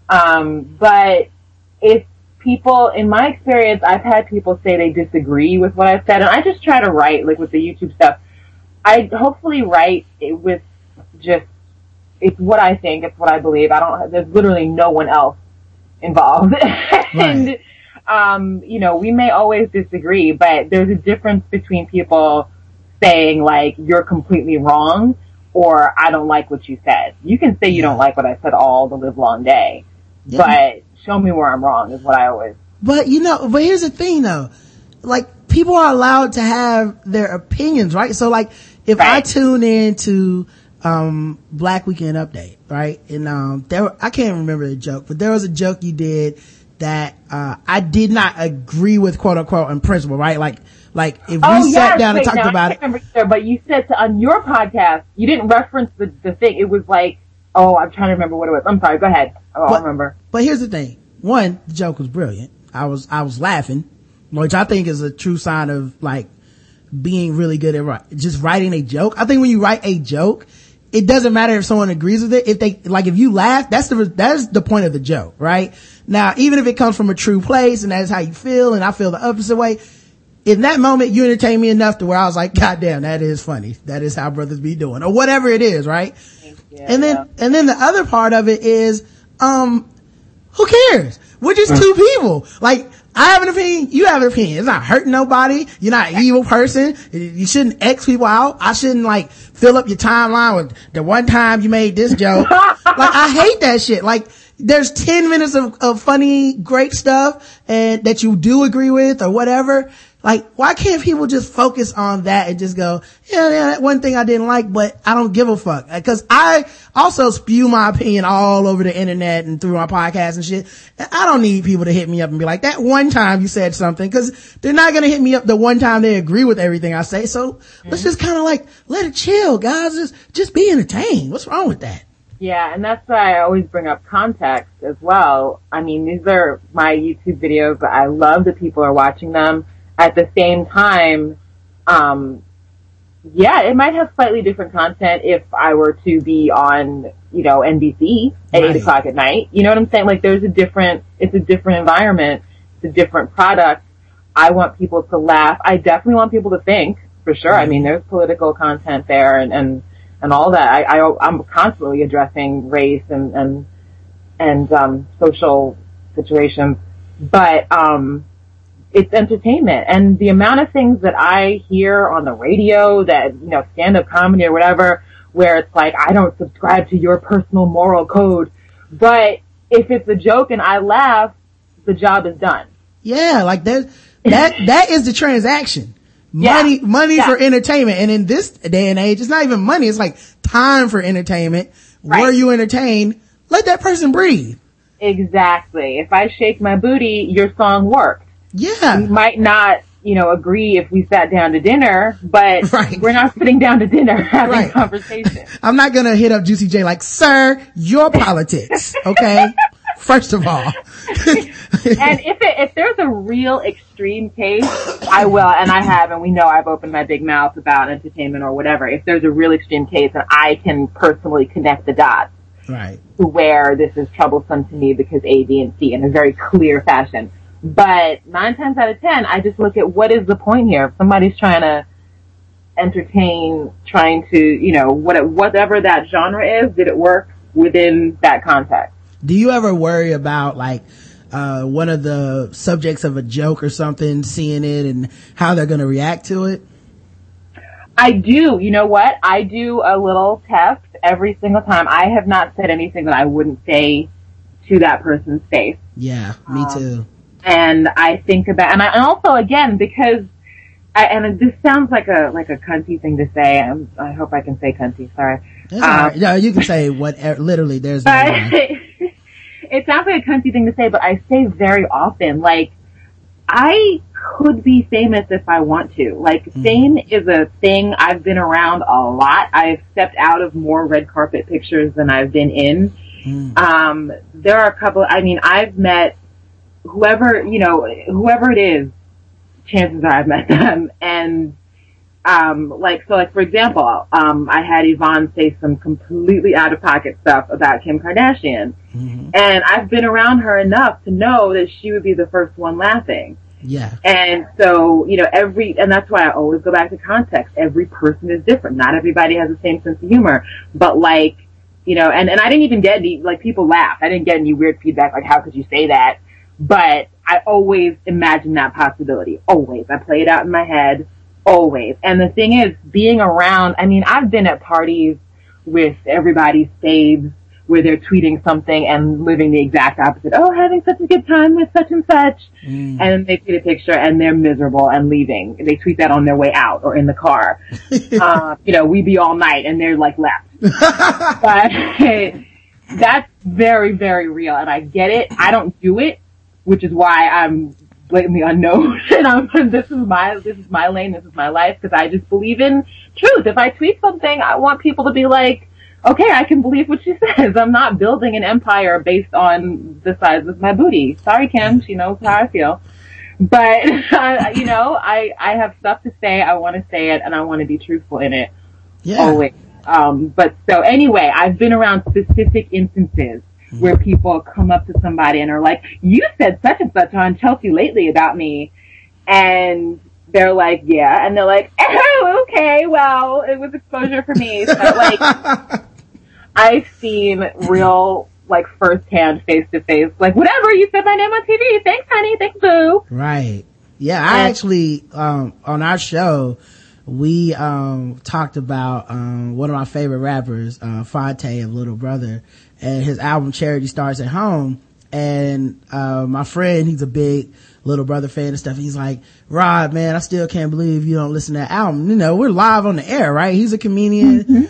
C: But if people, in my experience, I've had people say they disagree with what I've said, and I just try to write, like with the YouTube stuff, I hopefully write it with just, it's what I think, it's what I believe. There's literally no one else involved.
B: Right.
C: And, you know, we may always disagree, but there's a difference between people saying like, you're completely wrong, or I don't like what you said. You can say you don't like what I said all the live long day, but show me where I'm wrong is what I always.
B: But here's the thing though. Like, people are allowed to have their opinions, right? So like, if I tune in to, Black Weekend Update, right? And, I can't remember the joke, but there was a joke you did that, I did not agree with, quote unquote, in principle, right? Like if we sat down and talked about it.
C: Either, but you said on your podcast, you didn't reference the thing. It was like, oh, I'm trying to remember what it was. I'm sorry. Go ahead. I remember.
B: But here's the thing. One, the joke was brilliant. I was laughing, which I think is a true sign of like being really good at just writing a joke. I think when you write a joke, it doesn't matter if someone agrees with it. If you laugh, that's the point of the joke, right? Now, even if it comes from a true place and that's how you feel and I feel the opposite way, in that moment, you entertained me enough to where I was like, God damn, that is funny. That is how brothers be doing, or whatever it is, right?
C: Yeah,
B: and then the other part of it is, who cares? We're just two people. Like, I have an opinion, you have an opinion. It's not hurting nobody. You're not an evil person. You shouldn't X people out. I shouldn't like fill up your timeline with the one time you made this joke. Like, I hate that shit. Like, there's 10 minutes of funny, great stuff and that you do agree with or whatever. Like, why can't people just focus on that and just go, yeah, that one thing I didn't like, but I don't give a fuck. Cause I also spew my opinion all over the internet and through my podcast and shit. And I don't need people to hit me up and be like, that one time you said something, cause they're not gonna hit me up the one time they agree with everything I say. So let's just kind of like, let it chill, guys. Just be entertained. What's wrong with that?
C: Yeah, and that's why I always bring up context as well. I mean, these are my YouTube videos, but I love that people are watching them. At the same time, it might have slightly different content if I were to be on, you know, NBC at 8 o'clock at night. You know what I'm saying? Like, it's a different environment. It's a different product. I want people to laugh. I definitely want people to think, for sure. I mean, there's political content there and all that. I'm constantly addressing race and social situations, but it's entertainment. And the amount of things that I hear on the radio that, stand-up comedy or whatever, where it's like, I don't subscribe to your personal moral code, but if it's a joke and I laugh, the job is done.
B: Yeah, like that is the transaction. Money for entertainment. And in this day and age, it's not even money, it's like time for entertainment. Right. Were you entertained? Let that person breathe.
C: Exactly. If I shake my booty, your song worked.
B: Yeah.
C: We might not, agree if we sat down to dinner, but we're not sitting down to dinner having a conversation.
B: I'm not gonna hit up Juicy J like, sir, your politics, okay? First of all.
C: And if there's a real extreme case, I will, and I have, and we know I've opened my big mouth about entertainment or whatever. If there's a real extreme case and I can personally connect the dots.
B: Right.
C: To where this is troublesome to me because A, B, and C in a very clear fashion. But 9 times out of 10, I just look at what is the point here. If somebody's trying to entertain, trying to, whatever that genre is, did it work within that context?
B: Do you ever worry about one of the subjects of a joke or something, seeing it and how they're going to react to it?
C: I do. You know what? I do a little test every single time. I have not said anything that I wouldn't say to that person's face.
B: Yeah, me too.
C: And I think about, and also again, because and this sounds like a cunty thing to say. I hope I can say cunty. Sorry.
B: No, you can say whatever. Literally, there's no
C: it sounds like a cunty thing to say, but I say very often, I could be famous if I want to. Fame is a thing. I've been around a lot. I've stepped out of more red carpet pictures than I've been in. There are a couple, I've met whoever it is, chances are I've met them. And, for example, I had Yvonne say some completely out of pocket stuff about Kim Kardashian. Mm-hmm. And I've been around her enough to know that she would be the first one laughing.
B: Yeah.
C: And so, and that's why I always go back to context. Every person is different. Not everybody has the same sense of humor. But and I didn't even get any, people laughed. I didn't get any weird feedback, how could you say that? But I always imagine that possibility. Always. I play it out in my head. Always. And the thing is, being around, I've been at parties with everybody's faves where they're tweeting something and living the exact opposite. Oh, having such a good time with such and such. And then they tweet a picture and they're miserable and leaving. They tweet that on their way out or in the car. We be all night and they're left. But that's very, very real. And I get it. I don't do it, which is why I'm blatantly unknown. And this is my lane. This is my life because I just believe in truth. If I tweet something, I want people to be like, okay, I can believe what she says. I'm not building an empire based on the size of my booty. Sorry, Kim. She knows how I feel. But, I have stuff to say. I want to say it and I want to be truthful in it.
B: Yeah.
C: Always. But so anyway, I've been around specific instances where people come up to somebody and are like, you said such and such on Chelsea lately about me. And they're like, yeah. And they're like, oh, okay, well, it was exposure for me. So I've seen real, firsthand, face-to-face, whatever, you said my name on TV. Thanks, honey. Thanks, boo.
B: Right. Yeah, I actually, on our show, we, talked about, one of my favorite rappers, Phonte of Little Brother, and his album Charity Starts at Home. And, my friend, he's a big Little Brother fan and stuff. He's like, Rod, man, I still can't believe you don't listen to that album. We're live on the air, right? He's a comedian.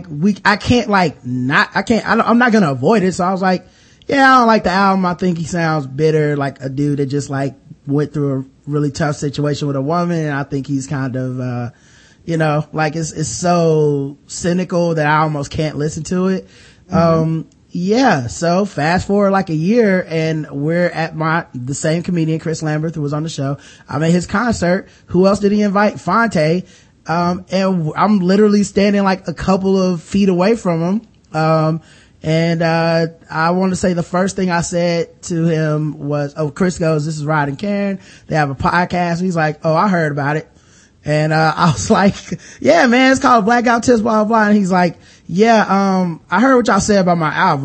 B: Mm-hmm. I'm not gonna avoid it. So I was like, yeah, I don't like the album. I think he sounds bitter, like a dude that just went through a really tough situation with a woman. And I think he's kind of, it's so cynical that I almost can't listen to it. Mm-hmm. Yeah, so fast forward a year and we're at the same comedian, Chris Lambert, who was on the show. I'm at his concert. Who else did he invite? Phonte. And I'm literally standing a couple of feet away from him. I want to say the first thing I said to him was, Chris goes, this is Rod and Karen. They have a podcast. He's like, oh, I heard about it. And, I was like, yeah, man, it's called Blackout Tips, blah, blah, blah. And he's like, yeah, I heard what y'all said about my album.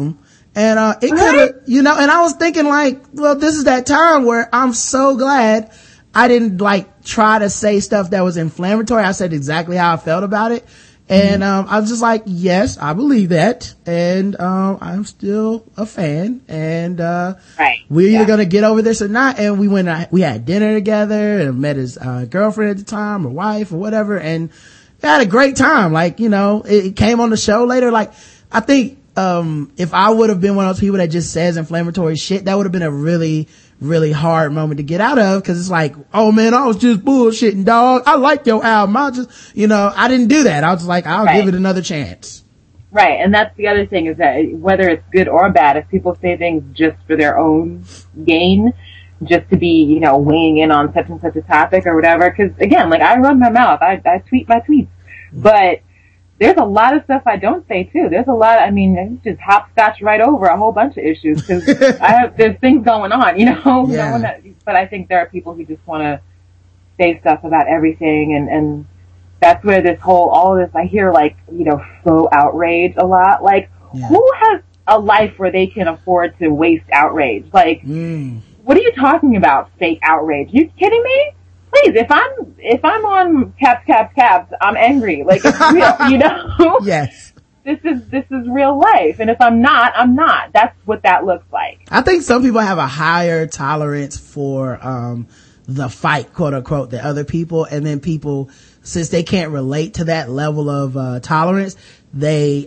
B: And, it could have, you know, and I was thinking like, well, this is that time where I'm so glad I didn't like try to say stuff that was inflammatory. I said exactly how I felt about it. And, I was just like, yes, I believe that. And, I'm still a fan. And, we're either going to get over this or not. And we had dinner together and met his, girlfriend at the time or wife or whatever. And we had a great time. Like, you know, it came on the show later. Like, I think, if I would have been one of those people that just says inflammatory shit, that would have been a really, really hard moment to get out of, because it's like, oh man, I was just bullshitting, dog. I like your album. I just, you know, I didn't do that. I was like, I'll give it another chance.
C: Right, and that's the other thing, is that whether it's good or bad, if people say things just for their own gain, just to be, you know, weighing in on such and such a topic or whatever, because again, like, I run my mouth, I tweet my tweets, but there's a lot of stuff I don't say too. There's a lot, I mean, I just hopscotch right over a whole bunch of issues, because there's things going on, you know?
B: Yeah.
C: But I think there are people who just want to say stuff about everything, and that's where all of this, I hear like, you know, faux outrage a lot. Like, who has a life where they can afford to waste outrage? Like, what are you talking about, fake outrage? You kidding me? Please, if I'm on caps, I'm angry. Like, it's real, you know?
B: Yes.
C: This is real life. And if I'm not, I'm not. That's what that looks like.
B: I think some people have a higher tolerance for, the fight, quote unquote, than other people. And then people, since they can't relate to that level of, tolerance, they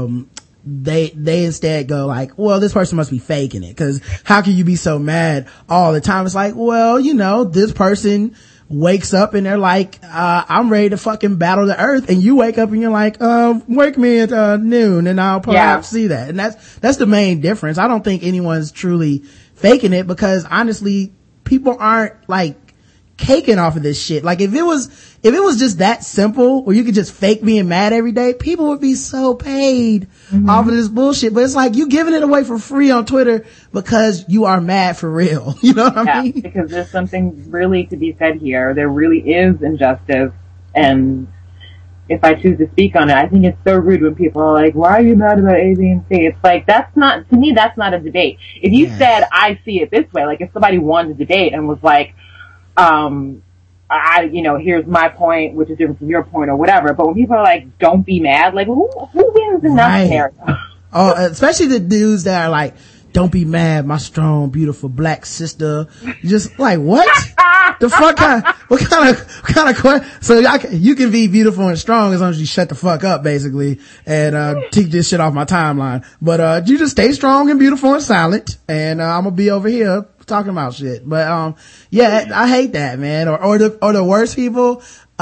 B: instead go like, well, this person must be faking it, because how can you be so mad all the time? It's like, well, you know, this person wakes up and they're like, I'm ready to fucking battle the earth, and you wake up and you're like, wake me at noon and I'll perhaps see that. And that's the main difference. I don't think anyone's truly faking it, because honestly, people aren't like caking off of this shit. Like, if it was just that simple, where you could just fake being mad every day, people would be so paid off of this bullshit. But it's like, you giving it away for free on Twitter because you are mad for real. You know what I mean?
C: Because there's something really to be said here. There really is injustice, and if I choose to speak on it, I think it's so rude when people are like, why are you mad about A, B, and C? It's like, to me, that's not a debate. If you said, I see it this way, like if somebody wanted to debate and was like, you know, here's my point, which is different from your point or whatever. But when people are like, don't be mad, like, who wins in that scenario?
B: Oh, especially the dudes that are like, don't be mad, my strong, beautiful black sister. Just like, what? The fuck what kind of question? So you can be beautiful and strong as long as you shut the fuck up, basically, and, take this shit off my timeline. But, you just stay strong and beautiful and silent, and, I'm gonna be over here talking about shit. But, yeah, I hate that, man. Or the worst people,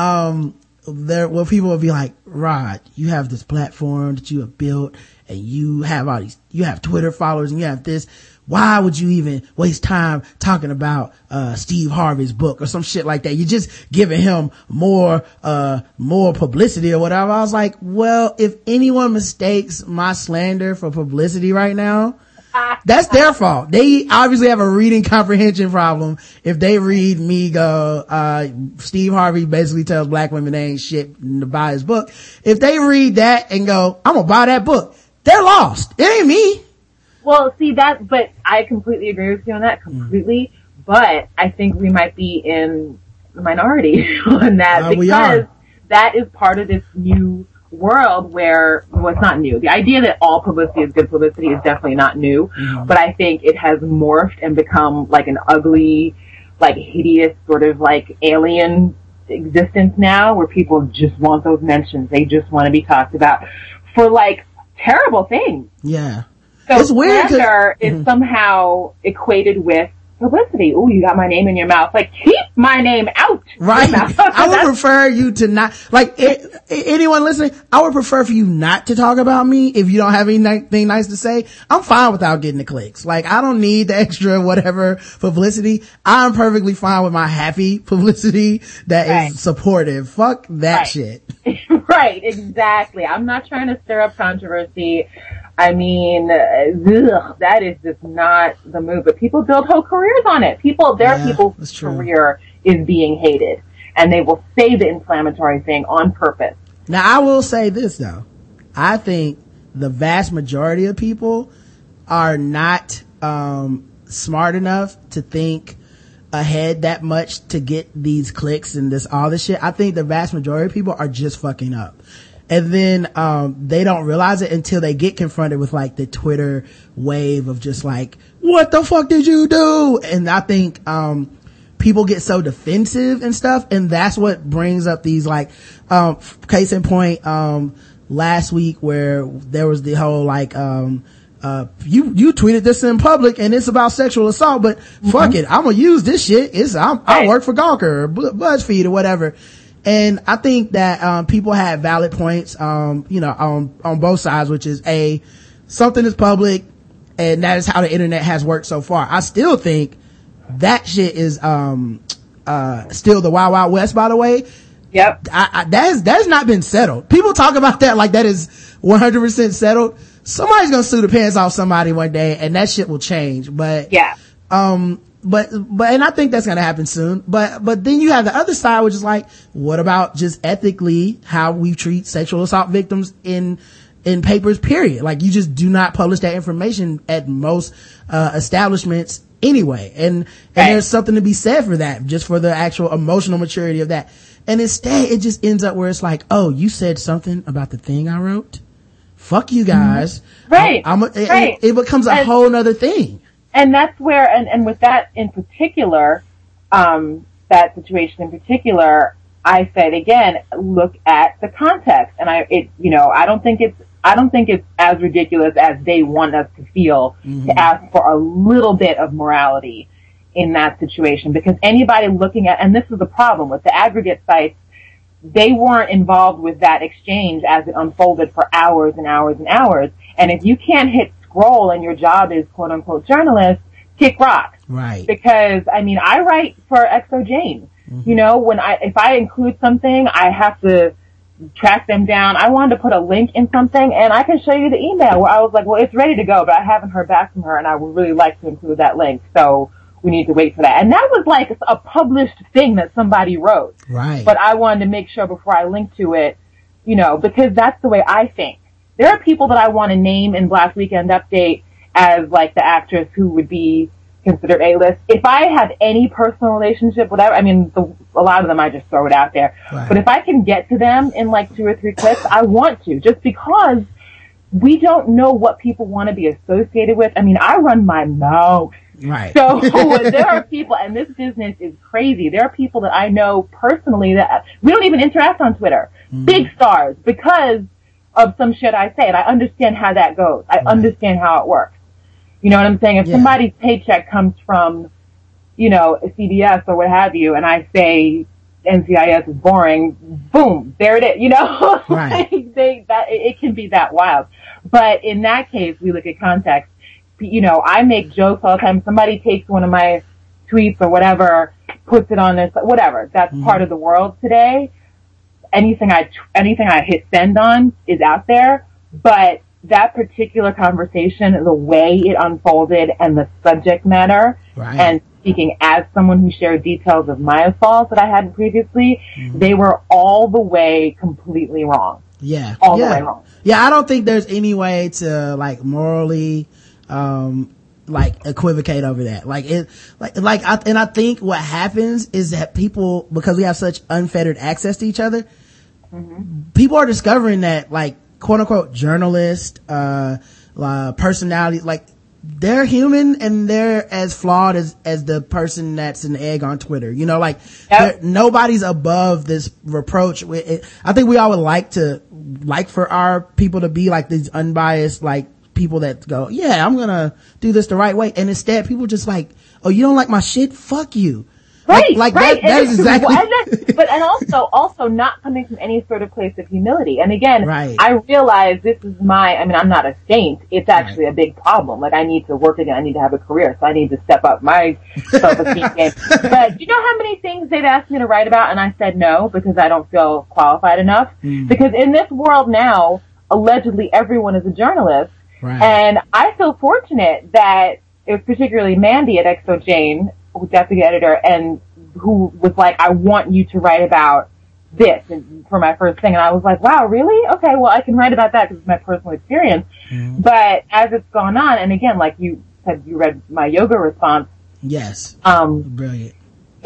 B: where people will be like, Rod, you have this platform that you have built, and you have you have Twitter followers, and you have this. Why would you even waste time talking about, Steve Harvey's book or some shit like that? You're just giving him more publicity or whatever. I was like, well, if anyone mistakes my slander for publicity right now, that's their fault. They obviously have a reading comprehension problem if they read me go, Steve Harvey basically tells black women they ain't shit to buy his book. If they read that and go, I'm gonna buy that book, they're lost. It ain't me.
C: Well, see that, but I completely agree with you on that, completely. But I think we might be in the minority on that, because that is part of this new world where, well, it's not new. The idea that all publicity is good publicity is definitely not new, but I think it has morphed and become like an ugly, like hideous sort of like alien existence now, where people just want those mentions. They just want to be talked about for like terrible things.
B: Yeah.
C: So
B: it's weird.
C: Slander is somehow equated with publicity. Ooh, you got my name in your mouth. Like, keep my name out.
B: Right. I would prefer you to not, like, anyone listening, I would prefer for you not to talk about me if you don't have anything nice to say. I'm fine without getting the clicks. Like, I don't need the extra whatever publicity. I'm perfectly fine with my happy publicity that is supportive. Fuck that shit.
C: Right, exactly. I'm not trying to stir up controversy. I mean, that is just not the move. But people build whole careers on it. There are people whose career is being hated, and they will say the inflammatory thing on purpose.
B: Now, I will say this, though. I think the vast majority of people are not smart enough to think ahead that much to get these clicks and all this shit. I think the vast majority of people are just fucking up. And then they don't realize it until they get confronted with like the Twitter wave of just like, what the fuck did you do? And I think people get so defensive and stuff, and that's what brings up these like case in point last week where there was the whole like you tweeted this in public and it's about sexual assault, but fuck it, I'm gonna use this shit. I work for Gawker or BuzzFeed or whatever. And I think that people had valid points on both sides, which is something is public and that is how the internet has worked so far. I still think that shit is still the Wild Wild West, by the way.
C: Yep.
B: That has not been settled. People talk about that like that is 100% settled. Somebody's gonna sue the pants off somebody one day and that shit will change. But
C: yeah.
B: But and I think that's gonna happen soon. But then you have the other side, which is like, what about just ethically how we treat sexual assault victims in papers, period? Like, you just do not publish that information at most establishments anyway. And there's something to be said for that, just for the actual emotional maturity of that. And instead it just ends up where it's like, oh, you said something about the thing I wrote? Fuck you guys.
C: Right.
B: It becomes a whole nother thing.
C: And that's where, and with that in particular, that situation in particular, I said again, look at the context. And I don't think it's as ridiculous as they want us to feel to ask for a little bit of morality in that situation. Because anybody looking at, and this is the problem with the aggregate sites, they weren't involved with that exchange as it unfolded for hours and hours and hours. And if you can't hit scroll and your job is quote unquote journalist, kick rocks.
B: Right.
C: Because I write for XO Jane. If I include something, I have to track them down. I wanted to put a link in something, and I can show you the email where I was like, well, it's ready to go, but I haven't heard back from her, and I would really like to include that link. So we need to wait for that. And that was like a published thing that somebody wrote.
B: Right.
C: But I wanted to make sure before I link to it, because that's the way I think. There are people that I want to name in Black Weekend Update as like the actress who would be considered A-list. If I have any personal relationship, whatever, a lot of them I just throw it out there.
B: Right.
C: But if I can get to them in like 2 or 3 clicks, I want to, just because we don't know what people want to be associated with. I run my mouth.
B: Right.
C: So there are people, and this business is crazy. There are people that I know personally that we don't even interact on Twitter. Big stars, because of some shit I say, and I understand how that goes. I understand how it works. You know what I'm saying? If somebody's paycheck comes from, CBS or what have you, and I say NCIS is boring, boom, there it is.
B: Right.
C: It can be that wild. But in that case, we look at context. I make jokes all the time. Somebody takes one of my tweets or whatever, puts it on this, whatever. That's part of the world today. Anything I hit send on is out there, but that particular conversation, the way it unfolded and the subject matter,
B: right.
C: And speaking as someone who shared details of my assault that I hadn't previously, they were all the way completely wrong.
B: Yeah.
C: All the way wrong.
B: Yeah, I don't think there's any way to like morally equivocate over that. I think what happens is that people, because we have such unfettered access to each other, people are discovering that like quote unquote journalists, personalities, like they're human and they're as flawed as the person that's an egg on Twitter. Nobody's above this reproach. I think we all would like for our people to be like these unbiased, like people that go, yeah, I'm gonna do this the right way. And instead people just like, oh, you don't like my shit? Fuck you.
C: Right,
B: right. That is exactly.
C: And also not coming from any sort of place of humility. And again,
B: right.
C: I realize this is I'm not a saint. It's actually a big problem. Like, I need to work again. I need to have a career. So I need to step up my self-esteem game. But you know how many things they've asked me to write about and I said no because I don't feel qualified enough? Because in this world now, allegedly everyone is a journalist.
B: Right.
C: And I feel fortunate that it was particularly Mandy at XO Jane, deputy editor, and who was like, I want you to write about this for my first thing. And I was like, wow, really? Okay, well, I can write about that because it's my personal experience. Mm-hmm. But as it's gone on, and again, like you said, you read my yoga response.
B: Yes. Brilliant.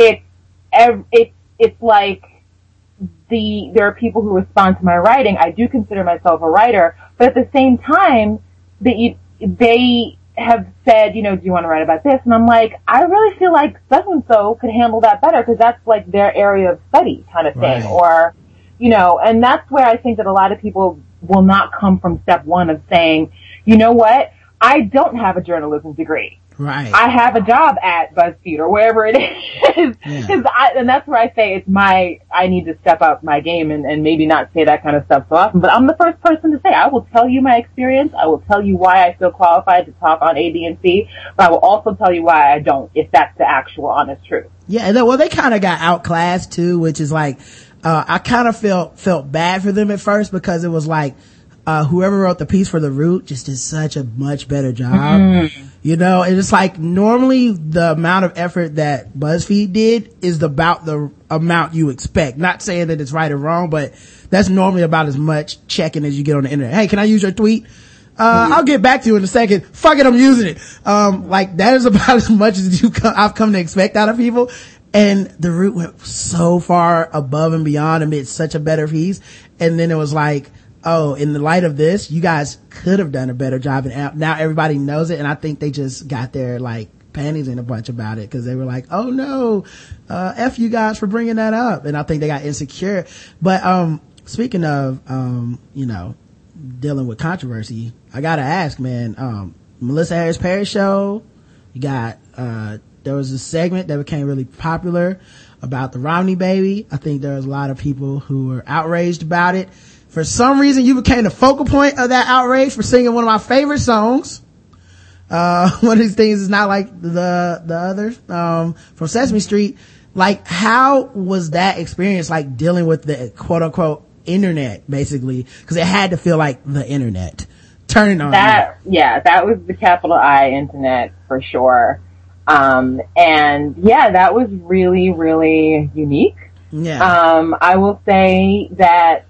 C: It's like there are people who respond to my writing. I do consider myself a writer, but at the same time, they have said, do you want to write about this? And I'm like, I really feel like so-and-so could handle that better because that's like their area of study kind of thing. Right. Or, and that's where I think that a lot of people will not come from step one of saying, you know what? I don't have a journalism degree.
B: Right.
C: I have a job at BuzzFeed or wherever it is. Yeah. And that's where I say I need to step up my game and maybe not say that kind of stuff so often. But I'm the first person to say, I will tell you my experience. I will tell you why I feel qualified to talk on A, B, and C. But I will also tell you why I don't, if that's the actual honest truth.
B: Yeah. And they kind of got outclassed too, which is like, I kind of felt bad for them at first because it was like, whoever wrote the piece for The Root just did such a much better job. Mm-hmm. And it's like normally the amount of effort that BuzzFeed did is about the amount you expect. Not saying that it's right or wrong, but that's normally about as much checking as you get on the internet. Hey, can I use your tweet? I'll get back to you in a second. Fuck it, I'm using it. Like that is about as much as I've come to expect out of people. And The Root went so far above and beyond and made such a better piece. And then it was like, oh, in the light of this, you guys could have done a better job, and now everybody knows it. And I think they just got their like panties in a bunch about it because they were like, oh no, F you guys for bringing that up. And I think they got insecure. But speaking of dealing with controversy, I gotta ask, man, Melissa Harris Perry show, you got there was a segment that became really popular about the Romney baby. I think there was a lot of people who were outraged about it. For some reason, you became the focal point of that outrage for singing one of my favorite songs. One of these things is not like the others, from Sesame Street. Like, how was that experience like dealing with the quote unquote internet, basically? Cause it had to feel like the internet turning on
C: that. You. Yeah, that was the capital I internet for sure. And yeah, that was really, really unique.
B: Yeah.
C: I will say that,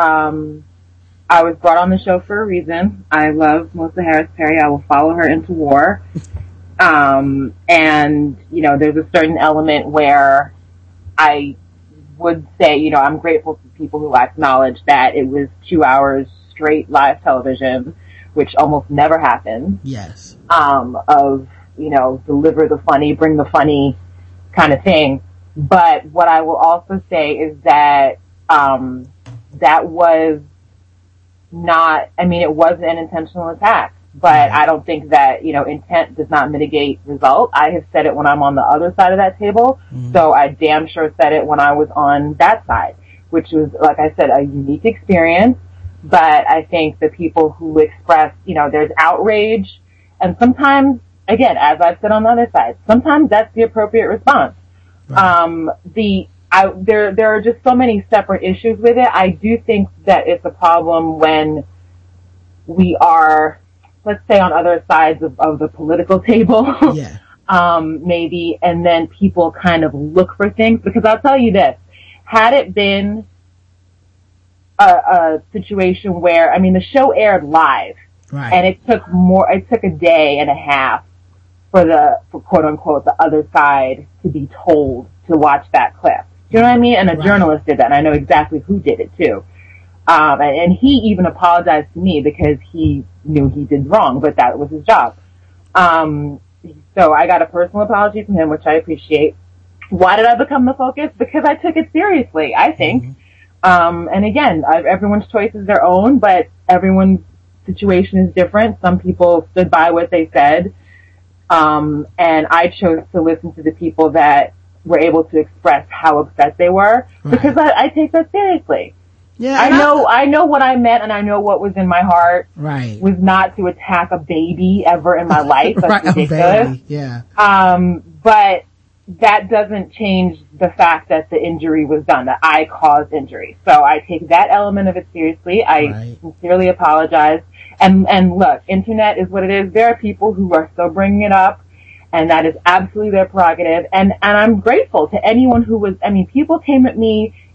C: I was brought on the show for a reason. I love Melissa Harris Perry. I will follow her into war. And, there's a certain element where I would say, I'm grateful to people who acknowledge that it was 2 hours straight live television, which almost never happens.
B: Yes.
C: Deliver the funny, bring the funny kind of thing. But what I will also say is that, that was not, it wasn't an intentional attack, but I don't think that, intent does not mitigate result. I have said it when I'm on the other side of that table, so I damn sure said it when I was on that side, which was, like I said, a unique experience. But I think the people who express, there's outrage, and sometimes, again, as I've said on the other side, sometimes that's the appropriate response. Right. There are just so many separate issues with it. I do think that it's a problem when we are, let's say, on other sides of the political table.
B: Yeah.
C: Maybe, and then people kind of look for things, because I'll tell you this, had it been a situation where, the show aired live,
B: right,
C: and it took a day and a half for quote unquote the other side to be told to watch that clip. Do you know what I mean? And a journalist did that, and I know exactly who did it too. And he even apologized to me because he knew he did wrong, but that was his job. So I got a personal apology from him, which I appreciate. Why did I become the focus? Because I took it seriously, I think. And again, everyone's choice is their own, but everyone's situation is different. Some people stood by what they said. And I chose to listen to the people that were able to express how upset they were, because I take that seriously.
B: Yeah,
C: I know what I meant, and I know what was in my heart.
B: Right.
C: Was not to attack a baby ever in my life. That's
B: right,
C: ridiculous.
B: Yeah.
C: But that doesn't change the fact that the injury was done, that I caused injury. So I take that element of it seriously. I sincerely apologize. And look, internet is what it is. There are people who are still bringing it up, and that is absolutely their prerogative. And I'm grateful to anyone who was, people came at me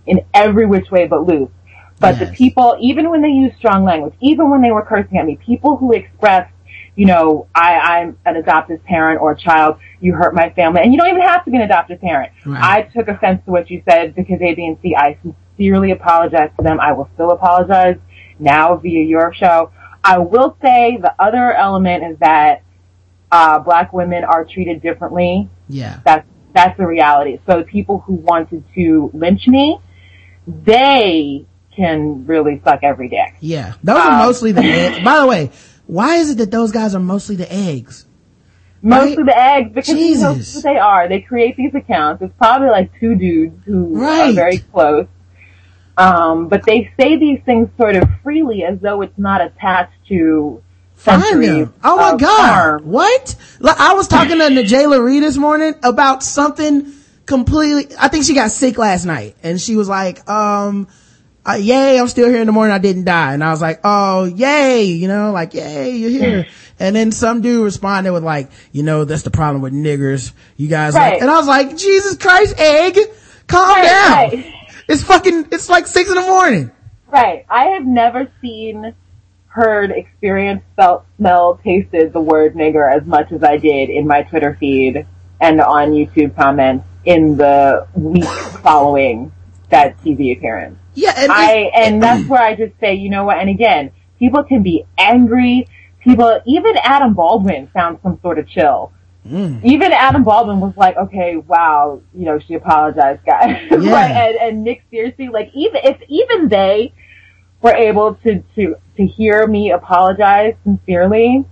C: in every which way but loose. But the people, even when they use strong language, even when they were cursing at me, people who expressed, you know, I'm an adoptive parent or a child, you hurt my family, and you don't even have to be an adoptive parent. Right. I took offense to what you said because A, B, and C. I sincerely apologize to them. I will still apologize now via your show. I will say the other element is that black women are treated differently.
B: Yeah.
C: That's the reality. So people who wanted to lynch me, they can really suck every dick.
B: Yeah. Those are mostly the eggs. By the way, why is it that those guys are mostly the eggs?
C: Mostly the eggs, because you know who they are. They create these accounts. It's probably like two dudes who are very close. But they say these things sort of freely as though it's not attached to centuries.
B: Oh my God. What? I was talking to Najayla Reed this morning about something completely, I think she got sick last night and she was like, yay, I'm still here in the morning. I didn't die. And I was like, oh, yay, you know, like, yay, you're here. And then some dude responded with like, you know, that's the problem with niggers. You guys like, and I was like, Jesus Christ, egg, calm down. Right. It's like 6 a.m.
C: Right. I have never seen, heard, experienced, felt, smelled, tasted the word nigger as much as I did in my Twitter feed and on YouTube comments in the week following that TV appearance.
B: Yeah,
C: and that's where I just say, you know what, and again, people can be angry, even Adam Baldwin found some sort of chill. Even Adam Baldwin was like, okay, wow, you know, she apologized, guys. Yeah. Right? And Nick Searcy, like, even they were able to hear me apologize sincerely,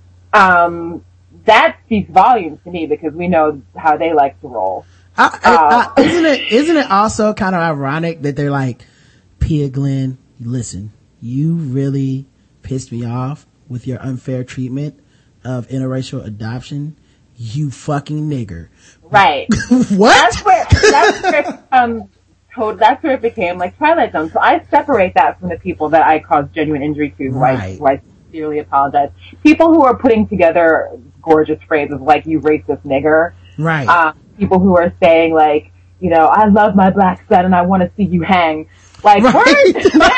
C: that speaks volumes to me because we know how they like to roll.
B: Isn't it also kind of ironic that they're like, Pia Glenn, listen, you really pissed me off with your unfair treatment of interracial adoption, you fucking nigger.
C: Right.
B: What?
C: That's where it became like Twilight Zone. So I separate that from the people that I caused genuine injury to, who I sincerely apologize. People who are putting together gorgeous phrases like, you racist nigger.
B: Right.
C: People who are saying like, you know, I love my black son and I want to see you hang. Like,
B: right.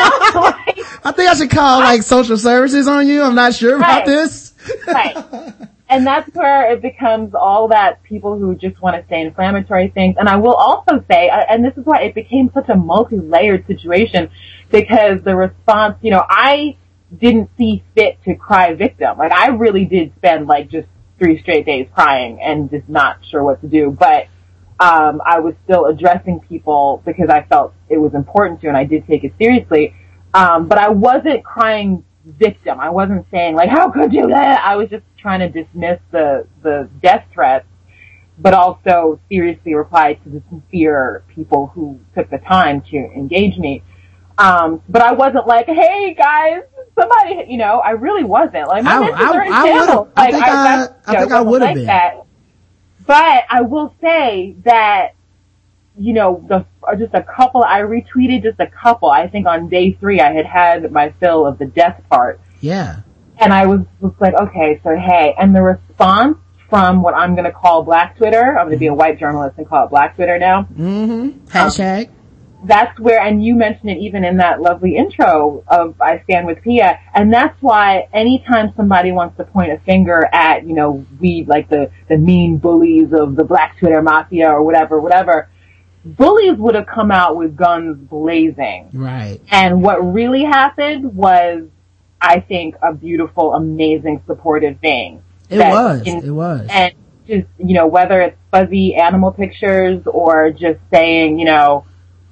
B: I think I should call like social services on you. I'm not sure about this.
C: Right. And that's where it becomes all that people who just want to say inflammatory things. And I will also say, and this is why it became such a multi-layered situation, because the response, you know, I didn't see fit to cry victim. Like, I really did spend like just 3 straight days crying and just not sure what to do. But I was still addressing people because I felt it was important to, and I did take it seriously. But I wasn't crying victim. I wasn't saying like, how could you? I was just trying to dismiss the death threats, but also seriously replied to the sincere people who took the time to engage me. But I wasn't like, hey guys, somebody, you know, I really wasn't. Like, my mentions are in channel.
B: I think I would have been. That.
C: But I will say that, you know, just a couple, I retweeted just a couple. I think on day 3 I had my fill of the death part.
B: Yeah.
C: And I was like, okay, so hey, and the response from what I'm going to call Black Twitter, I'm going to be a white journalist and call it Black Twitter now.
B: Mm-hmm. Hashtag.
C: That's where, and you mentioned it even in that lovely intro of I Stand With Pia, and that's why anytime somebody wants to point a finger at, you know, we, like the mean bullies of the Black Twitter mafia or whatever, bullies would have come out with guns blazing.
B: Right.
C: And what really happened was, I think, a beautiful, amazing, supportive thing.
B: It was.
C: And just, you know, whether it's fuzzy animal pictures or just saying, you know,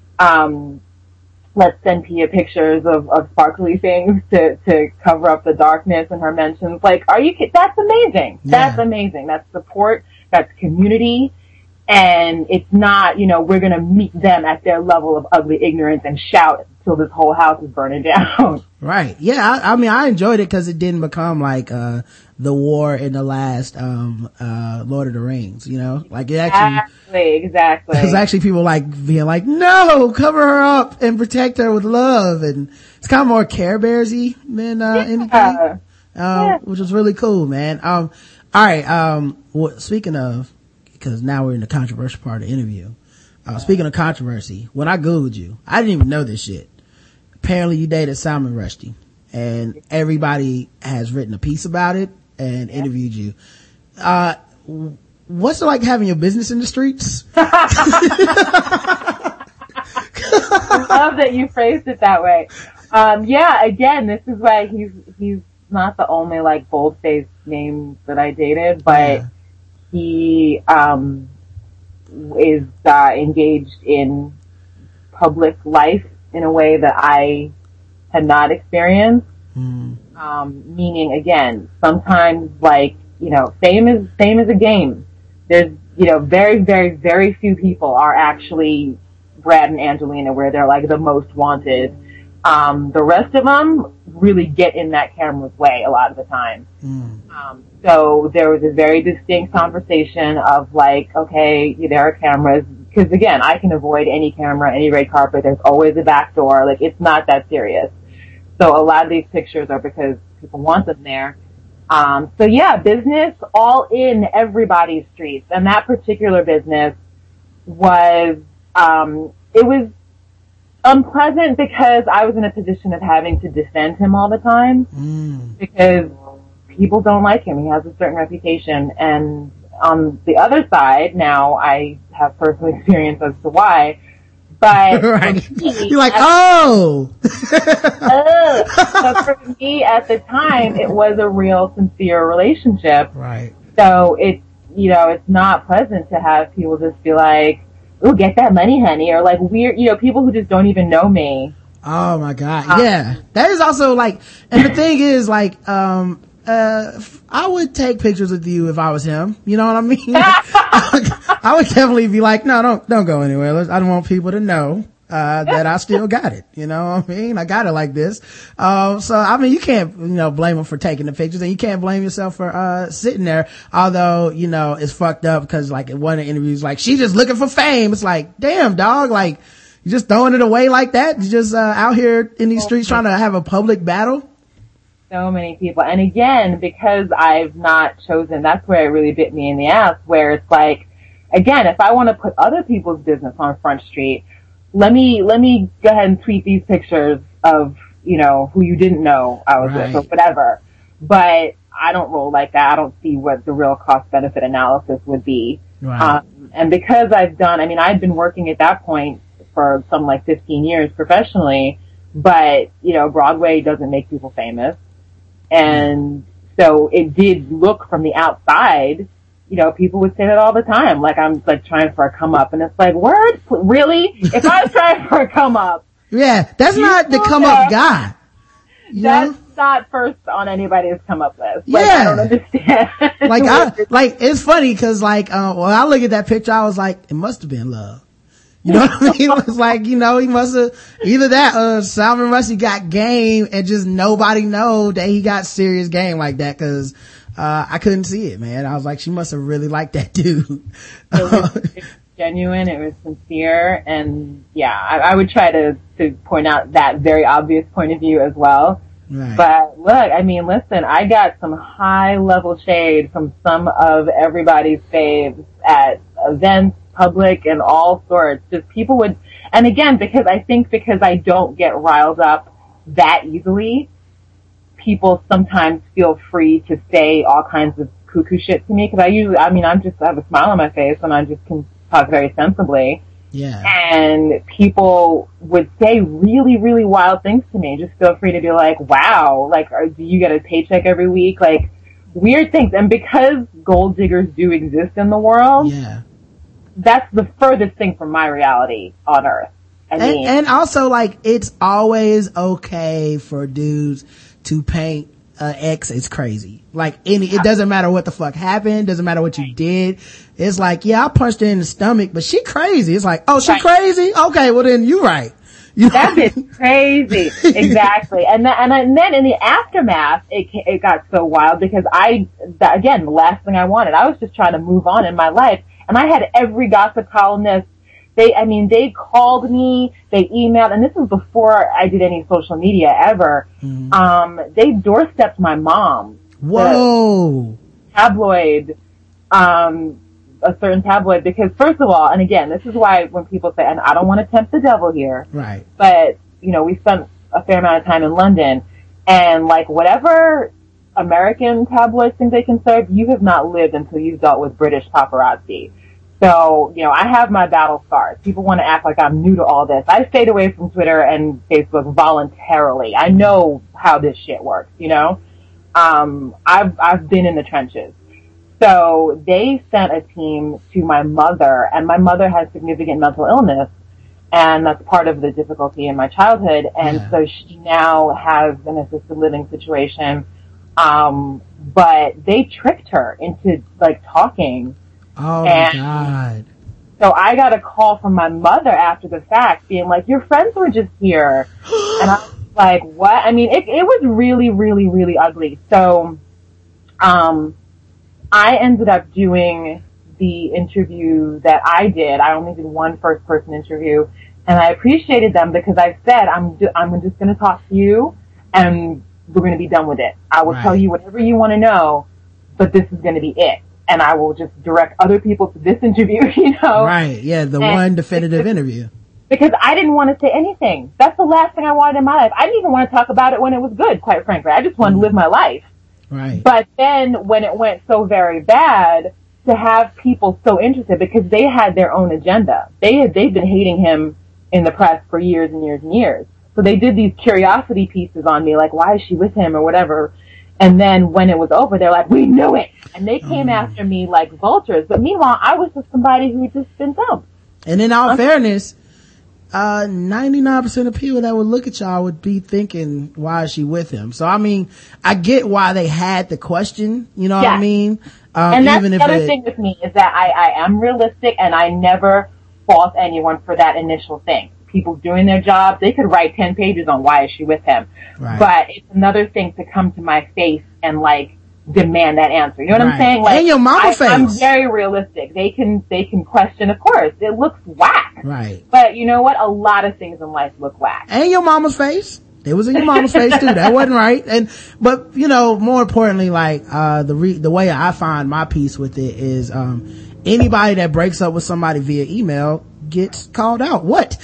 C: let's send Pia pictures of sparkly things to cover up the darkness in her mentions. Like, that's amazing. Yeah. That's amazing. That's support. That's community. And it's not, you know, we're going to meet them at their level of ugly ignorance and shout till this whole house is burning down.
B: Right. Yeah. I mean, I enjoyed it because it didn't become like, the war in the last, Lord of the Rings, you know, like it actually.
C: Exactly.
B: There's actually people like being like, no, cover her up and protect her with love. And it's kind of more Care Bears-y than, anything. Which was really cool, man. All right. Speaking of, because now we're in the controversial part of the interview, Speaking of controversy, when I Googled you, I didn't even know this shit. Apparently you dated Salman Rushdie, and everybody has written a piece about it and interviewed you. What's it like having your business in the streets?
C: I love that you phrased it that way. Yeah, again, this is why he's not the only like bold-faced name that I dated, but he is engaged in public life in a way that I had not experienced. Meaning, again, sometimes like, you know, fame is a game. There's, you know, very, very, very few people are actually Brad and Angelina where they're like the most wanted. The rest of them really get in that camera's way a lot of the time. So there was a very distinct conversation of like, okay, there are cameras, because again, I can avoid any camera, any red carpet. There's always a back door. Like, it's not that serious. So a lot of these pictures are because people want them there. So yeah, business all in everybody's streets. And that particular business was, it was unpleasant because I was in a position of having to defend him all the time because people don't like him. He has a certain reputation. And on the other side, now I have personal experience as to why, but
B: right.
C: Me,
B: you're like, oh.
C: But for me at the time, it was a real sincere relationship.
B: Right.
C: So it's, you know, it's not pleasant to have people just be like, ooh, get that money, honey, or like weird, you know, people who just don't even know me.
B: Oh my God. Yeah. That is also like, and the thing is like, I would take pictures with you if I was him. You know what I mean? I would definitely be like, no, don't go anywhere. I don't want people to know, that I still got it. You know what I mean? I got it like this. So I mean, you can't, you know, blame him for taking the pictures, and you can't blame yourself for, sitting there. Although, you know, it's fucked up because like in one of the interviews, like, she's just looking for fame. It's like, damn, dog, like, you just throwing it away like that? You just, out here in these streets trying to have a public battle?
C: So many people. And again, because I've not chosen, that's where it really bit me in the ass, where it's like, again, if I want to put other people's business on Front Street, let me go ahead and tweet these pictures of, you know, who you didn't know I was with or whatever. But I don't roll like that. I don't see what the real cost benefit analysis would be.
B: Right.
C: And because I've been working at that point for something like 15 years professionally, but, you know, Broadway doesn't make people famous. And so it did look from the outside, you know, people would say that all the time. Like, I'm like trying for a come up, and it's like, word? Really? If I was trying for a come up.
B: Yeah, that's not the come up guy.
C: That's not first on anybody's come up list. Like,
B: yeah.
C: I don't understand.
B: Like, it's funny cause like, when I look at that picture, I was like, it must have been love. You know what I mean? It was like, you know, he must have either that, Salman Rushdie got game and just nobody know that he got serious game like that. Cause, I couldn't see it, man. I was like, she must have really liked that dude.
C: It was genuine. It was sincere. And yeah, I would try to point out that very obvious point of view as well.
B: Right.
C: But look, I mean, listen, I got some high level shade from some of everybody's faves at events, public, and all sorts. Just people would, and again, because I don't get riled up that easily, people sometimes feel free to say all kinds of cuckoo shit to me, because I have a smile on my face and I just can talk very sensibly.
B: Yeah.
C: And people would say really, really wild things to me. Just feel free to be like, wow, like, do you get a paycheck every week? Like, weird things. And because gold diggers do exist in the world,
B: yeah,
C: that's the furthest thing from my reality on earth.
B: And also, like, it's always okay for dudes to paint ex is crazy. Like, it doesn't matter what the fuck happened, doesn't matter what you did. It's like, yeah, I punched her in the stomach, but she crazy. It's like, oh, she crazy? Okay, well then you right. You know?
C: That is crazy. Exactly. And then in the aftermath, it got so wild because again, the last thing I wanted, I was just trying to move on in my life. And I had every gossip columnist. They called me, they emailed, and this was before I did any social media ever. Mm-hmm. They doorstepped my mom.
B: Whoa.
C: Tabloid, a certain tabloid because, first of all, and again, this is why when people say, and I don't want to tempt the devil here,
B: right?
C: But we spent a fair amount of time in London, and like whatever American tabloids think they can serve, you have not lived until you've dealt with British paparazzi. So, I have my battle scars. People want to act like I'm new to all this. I stayed away from Twitter and Facebook voluntarily. I know how this shit works, I've been in the trenches. So they sent a team to my mother, and my mother has significant mental illness, and that's part of the difficulty in my childhood. And so she now has an assisted living situation. But they tricked her into like talking.
B: Oh my God.
C: So I got a call from my mother after the fact being like, your friends were just here. And I was like, what? I mean, it was really, really, really ugly. So, I ended up doing the interview that I did. I only did one first person interview, and I appreciated them because I said, I'm just going to talk to you and we're going to be done with it. I will tell you whatever you want to know, but this is going to be it. And I will just direct other people to this interview,
B: Right. Yeah. The one definitive interview.
C: Because I didn't want to say anything. That's the last thing I wanted in my life. I didn't even want to talk about it when it was good, quite frankly. I just wanted to live my life.
B: Right.
C: But then when it went so very bad, to have people so interested because they had their own agenda. They've been hating him in the press for years and years and years. So they did these curiosity pieces on me, like, why is she with him or whatever. And then when it was over, they're like, we knew it. And they came after me like vultures. But meanwhile, I was just somebody who had just been dumped.
B: And in all fairness, 99% of people that would look at y'all would be thinking, why is she with him? So, I mean, I get why they had the question, what I mean?
C: And that's the other thing with me is that I am realistic and I never fault anyone for that initial thing. People doing their jobs, they could write 10 pages on why is she with him. Right. But it's another thing to come to my face and like demand that answer. You know what I'm saying? Like,
B: and your mama face.
C: I'm very realistic. They can question, of course. It looks whack.
B: Right.
C: But you know what? A lot of things in life look whack.
B: And your mama's face. It was in your mama's face too. That wasn't right. But more importantly, like, the way I find my peace with it is, anybody that breaks up with somebody via email gets called out. What?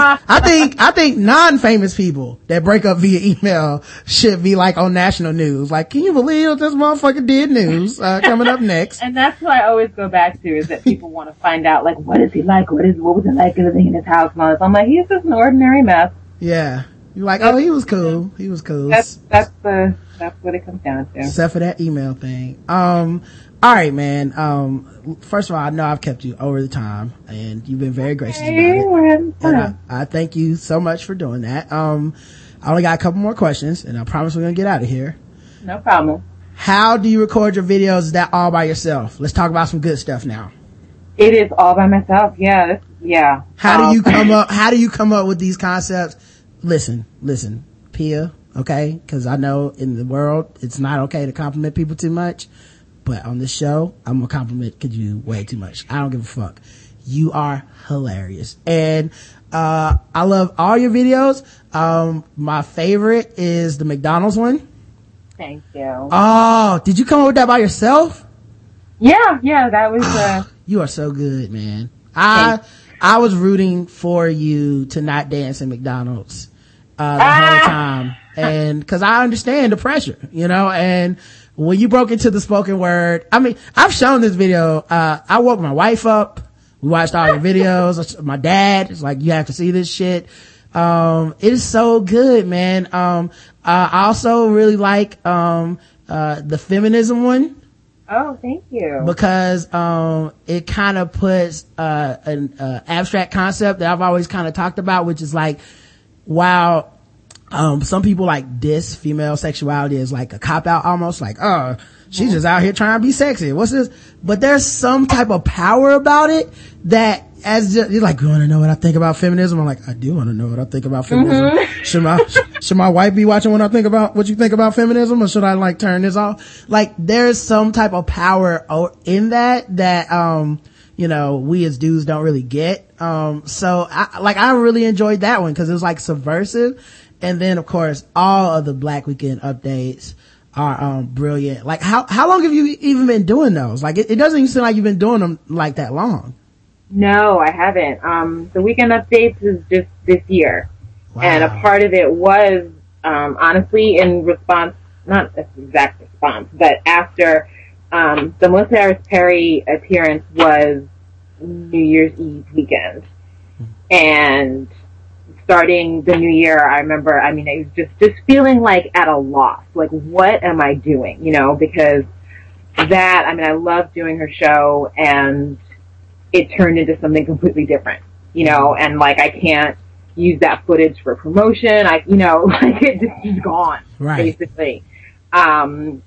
B: I think non-famous people that break up via email should be like on national news. Like, can you believe what this motherfucker did news, coming up next?
C: And that's what I always go back to is that people want to find out, like, what is he like? What was it like living in his house and all this? I'm like, he's just an ordinary mess.
B: Yeah. You're like, oh, he was cool. He was cool.
C: That's what it comes down to.
B: Except for that email thing. All right, man. First of all, I know I've kept you over the time and you've been very gracious about it. And I thank you so much for doing that. I only got a couple more questions and I promise we're going to get out of here.
C: No problem.
B: How do you record your videos? Is that all by yourself? Let's talk about some good stuff now.
C: It is all by myself. Yeah. Yeah.
B: How do you come up with these concepts? Listen, Pia, okay? Cause I know in the world, it's not okay to compliment people too much. But on this show, I'm gonna compliment you way too much. I don't give a fuck. You are hilarious. And, I love all your videos. My favorite is the McDonald's one.
C: Thank you.
B: Oh, did you come up with that by yourself?
C: Yeah, that was,
B: You are so good, man. I was rooting for you to not dance in McDonald's, the whole time. And, cause I understand the pressure, and when you broke into the spoken word, I mean, I've shown this video, I woke my wife up. We watched all your videos. My dad is like, you have to see this shit. It is so good, man. I also really like, the feminism one.
C: Oh, thank you.
B: Because, it kind of puts, an abstract concept that I've always kind of talked about, which is like, wow. Some people like diss female sexuality as like a cop out almost, like, oh, she's just out here trying to be sexy. What's this? But there's some type of power about it that you're like, you want to know what I think about feminism? I'm like, I do want to know what I think about feminism. Mm-hmm. Should my wife be watching when I think about what you think about feminism, or should I like turn this off? Like, there's some type of power in that we as dudes don't really get. So I really enjoyed that one because it was like subversive. And then, of course, all of the Black Weekend updates are brilliant. Like how long have you even been doing those? Like it doesn't even seem like you've been doing them like that long.
C: No, I haven't. The weekend updates is just this year.
B: Wow.
C: And a part of it was, honestly, in response, not an exact response, but after, the Melissa Harris Perry appearance was New Year's Eve weekend. And starting the new year, I remember, I mean, it was just feeling like at a loss. Like, what am I doing? You know, because that, I mean, I loved doing her show, and it turned into something completely different, you know, and like I can't use that footage for promotion. Like it just is gone, right, basically. And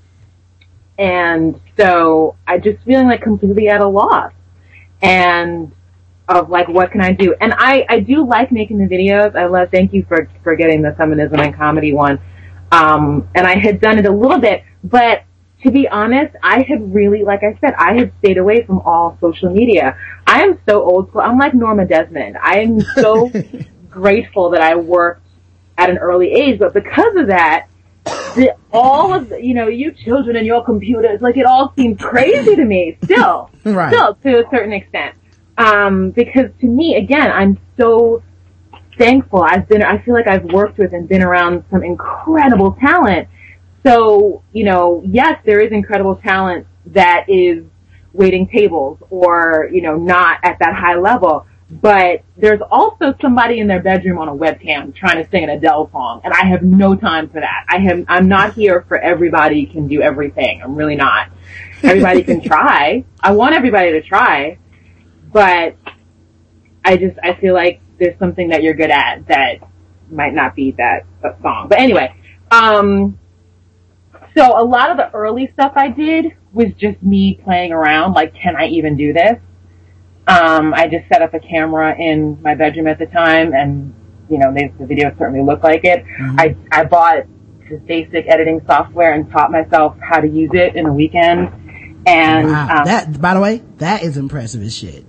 C: so I just feeling like completely at a loss and of like, what can I do? And I do like making the videos. Thank you for getting the feminism and comedy one. And I had done it a little bit, but to be honest, I had really, like I said, I had stayed away from all social media. I am so old school. I'm like Norma Desmond. I am so grateful that I worked at an early age, but because of that, all of the, you children and your computers, like it all seems crazy to me still,
B: right.
C: Still to a certain extent. Because to me, again, I'm so thankful. I feel like I've worked with and been around some incredible talent. So, yes, there is incredible talent that is waiting tables or, not at that high level. But there's also somebody in their bedroom on a webcam trying to sing an Adele song, and I have no time for that. I'm not here for everybody can do everything. I'm really not. Everybody can try. I want everybody to try, but I feel like there's something that you're good at that might not be that song. But anyway, so a lot of the early stuff I did was just me playing around, like, can I even do this? I just set up a camera in my bedroom at the time, and, the videos certainly look like it. Mm-hmm. I bought this basic editing software and taught myself how to use it in a weekend. And,
B: wow. That, by the way, that is impressive as shit.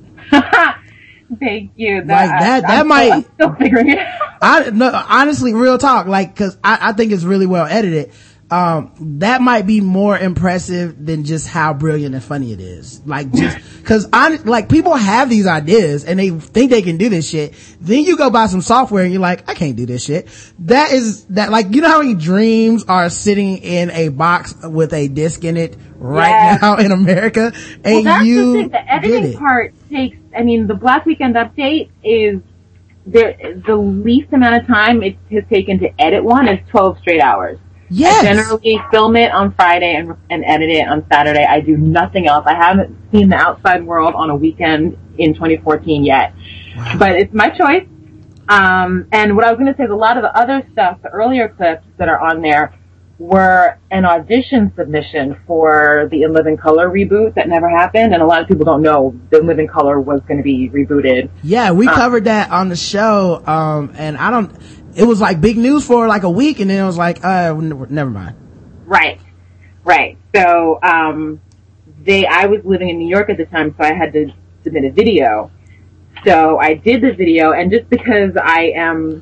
C: Thank you.
B: I'm
C: still figuring it out.
B: Honestly, real talk, like, cause I think it's really well edited. That might be more impressive than just how brilliant and funny it is. Like, just, cause people have these ideas and they think they can do this shit. Then you go buy some software and you're like, I can't do this shit. Like, you know how many dreams are sitting in a box with a disc in it now in America? And
C: that's
B: you
C: the thing. The editing part takes, the Black Weekend Update is the least amount of time it has taken to edit one is 12 straight hours.
B: Yes.
C: I generally film it on Friday and edit it on Saturday. I do nothing else. I haven't seen the outside world on a weekend in 2014 yet. Wow. But it's my choice. And what I was going to say is a lot of the other stuff, the earlier clips that are on there, were an audition submission for the In Living Color reboot that never happened. And a lot of people don't know the In Living Color was going to be rebooted. Yeah,
B: we covered that on the show. And it was like big news for like a week, and then it was like, never mind.
C: Right. So, I was living in New York at the time, so I had to submit a video. So I did the video, and just because I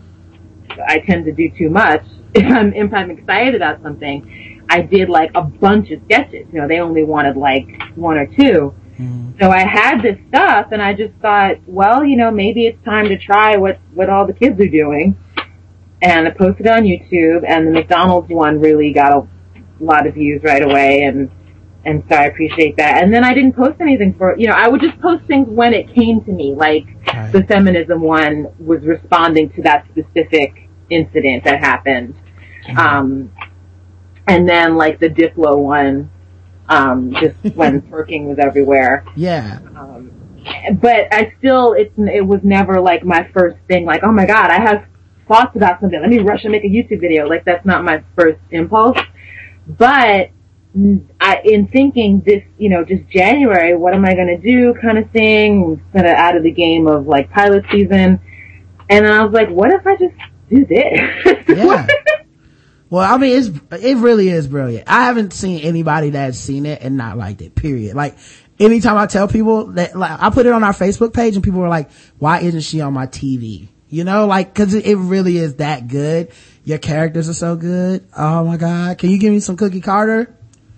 C: tend to do too much, if I'm excited about something, I did like a bunch of sketches. They only wanted like one or two. Mm. So I had this stuff, and I just thought, well, maybe it's time to try what all the kids are doing. And I posted it on YouTube, and the McDonald's one really got a lot of views right away, and so I appreciate that. And then I didn't post anything I would just post things when it came to me, like right. The feminism one was responding to that specific incident that happened. Mm-hmm. And then like the Diplo one, just when twerking was everywhere.
B: Yeah.
C: But I still, it was never like my first thing, like, oh my God, I have thoughts about something. Let me rush and make a YouTube video. Like, that's not my first impulse. But in thinking this, just January, what am I going to do kind of thing, kind of out of the game of like pilot season. And I was like, what if I just do this?
B: Yeah. Well, it really is brilliant. I haven't seen anybody that's seen it and not liked it, period. Like, anytime I tell people that, like, I put it on our Facebook page and people were like, why isn't she on my TV? you know, like, cause it really is that good. Your characters are so good. Oh my God. Can you give me some Cookie Carter?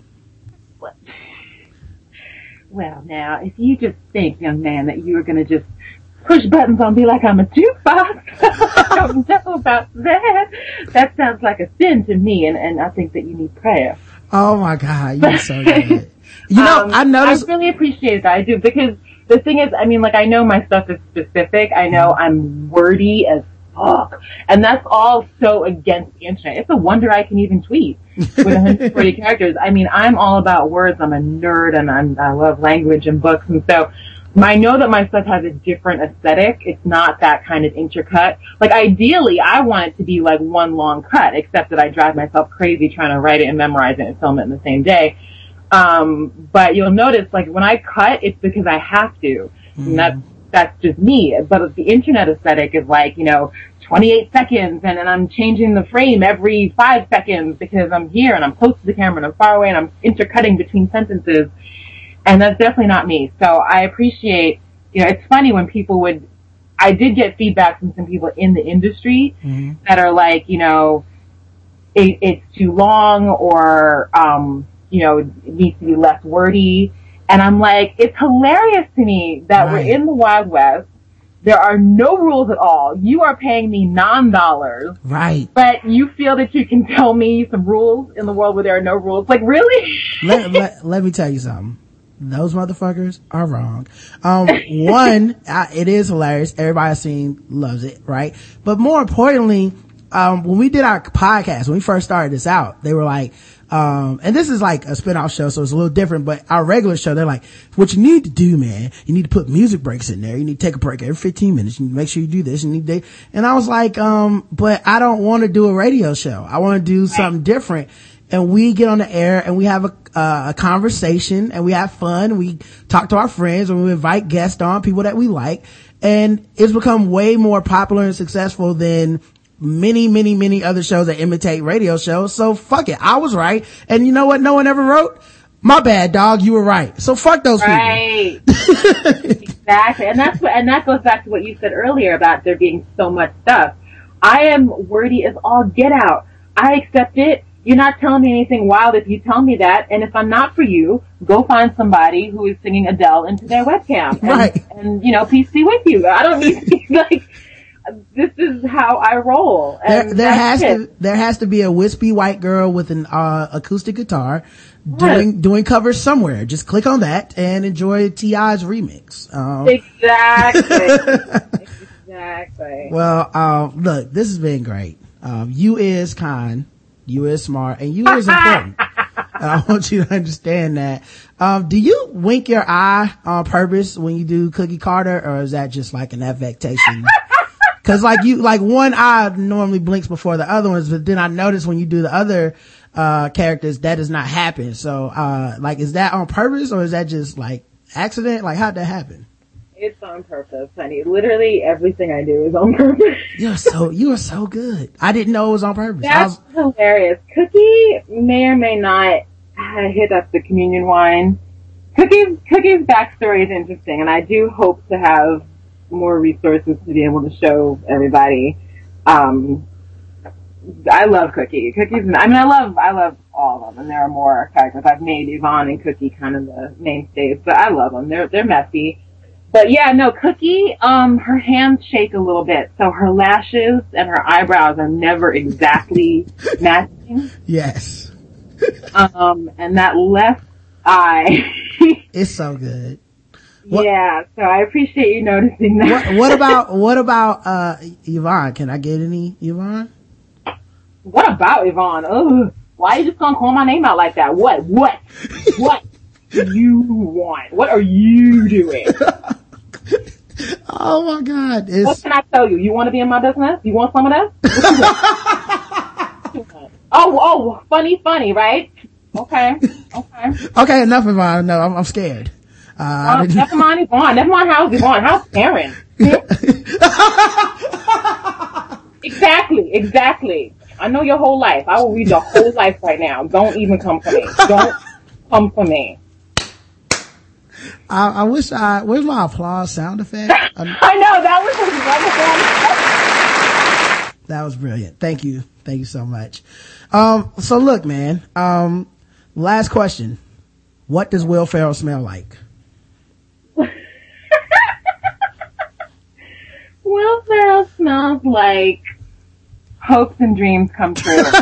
C: Well, now, if you just think, young man, that you are going to just push buttons on me like I'm a jukebox, I don't know about that. That sounds like a sin to me, and I think that you need prayer.
B: Oh my God, you're so good. You know, I noticed.
C: I really appreciate that. I do, because the thing is, I mean, like, I know my stuff is specific. I know I'm wordy as fuck. And that's all so against the internet. It's a wonder I can even tweet with 140 characters. I mean, I'm all about words. I'm a nerd, and I love language and books. And so I know that my stuff has a different aesthetic. It's not that kind of intercut. Like, ideally, I want it to be like one long cut, except that I drive myself crazy trying to write it and memorize it and film it in the same day. But you'll notice, like, when I cut, it's because I have to. And that's just me. But the internet aesthetic is like, 28 seconds, and I'm changing the frame every 5 seconds because I'm here and I'm close to the camera and I'm far away and I'm intercutting between sentences. And that's definitely not me. So I appreciate, it's funny when people I did get feedback from some people in the industry that are like, it's too long, or, it needs to be less wordy. And I'm like, it's hilarious to me that we're in the Wild West. There are no rules at all. You are paying me $9.
B: Right.
C: But you feel that you can tell me some rules in the world where there are no rules. Like, really?
B: Let me tell you something. Those motherfuckers are wrong. One, it is hilarious. Everybody I've seen loves it, right? But more importantly, when we did our podcast, when we first started this out, they were like, and this is like a spin-off show, so it's a little different, but our regular show, they're like, what you need to do, man, you need to put music breaks in there. You need to take a break every 15 minutes. You need to make sure you do this. And I was like, but I don't want to do a radio show. I want to do something different. And we get on the air and we have a conversation and we have fun. We talk to our friends and we invite guests on, people that we like. And it's become way more popular and successful than many other shows that imitate radio shows. So fuck it. I was right. And you know what no one ever wrote? My bad, dog. You were right. So fuck those people.
C: Right. Exactly. And that goes back to what you said earlier about there being so much stuff. I am wordy as all get out. I accept it. You're not telling me anything wild if you tell me that. And if I'm not for you, go find somebody who is singing Adele into their webcam. And peace be with you. I don't need to be like, this is how I roll. And
B: there has to be a wispy white girl with an acoustic guitar doing covers somewhere. Just click on that and enjoy T.I.'s remix.
C: Exactly. Exactly.
B: Well, look, this has been great. You is kind, you is smart, and you is important. And I want you to understand that. Do you wink your eye on purpose when you do Cookie Carter, or is that just like an affectation? Cause like one eye normally blinks before the other ones, but then I notice when you do the other, characters, that does not happen. So, is that on purpose, or is that just like accident? Like, how'd that happen?
C: It's on purpose, honey. Literally everything I do is on purpose.
B: You are so good. I didn't know it was on purpose.
C: That's hilarious. Cookie may or may not hit up the communion wine. Cookie's backstory is interesting, and I do hope to have more resources to be able to show everybody. I love Cookie. I love all of them, and there are more characters. I've made Yvonne and Cookie kind of the mainstays, but I love them. They're messy. But yeah, no, Cookie, her hands shake a little bit, so her lashes and her eyebrows are never exactly matching.
B: Yes.
C: And that left eye.
B: It's so good.
C: Yeah, so I appreciate you noticing that.
B: What about Yvonne? Can I get any Yvonne?
C: What about Yvonne? Ugh. Why are you just gonna call my name out like that? What do you want? What are you doing?
B: Oh my God.
C: What can I tell you? You want to be in my business? You want some of that? Oh, funny, right? Okay,
B: enough Yvonne. No, I'm scared.
C: Never mind Yvonne. Never mind how's Yvonne. How's Karen? Exactly. I know your whole life. I will read your whole life right now. Don't even come for me. Don't come for me.
B: I wish where's my applause sound effect?
C: I know, that was wonderful.
B: That was brilliant. Thank you so much. So look, man, last question. What does Will Ferrell smell like?
C: Will Ferrell smells like hopes and dreams come true.
B: That's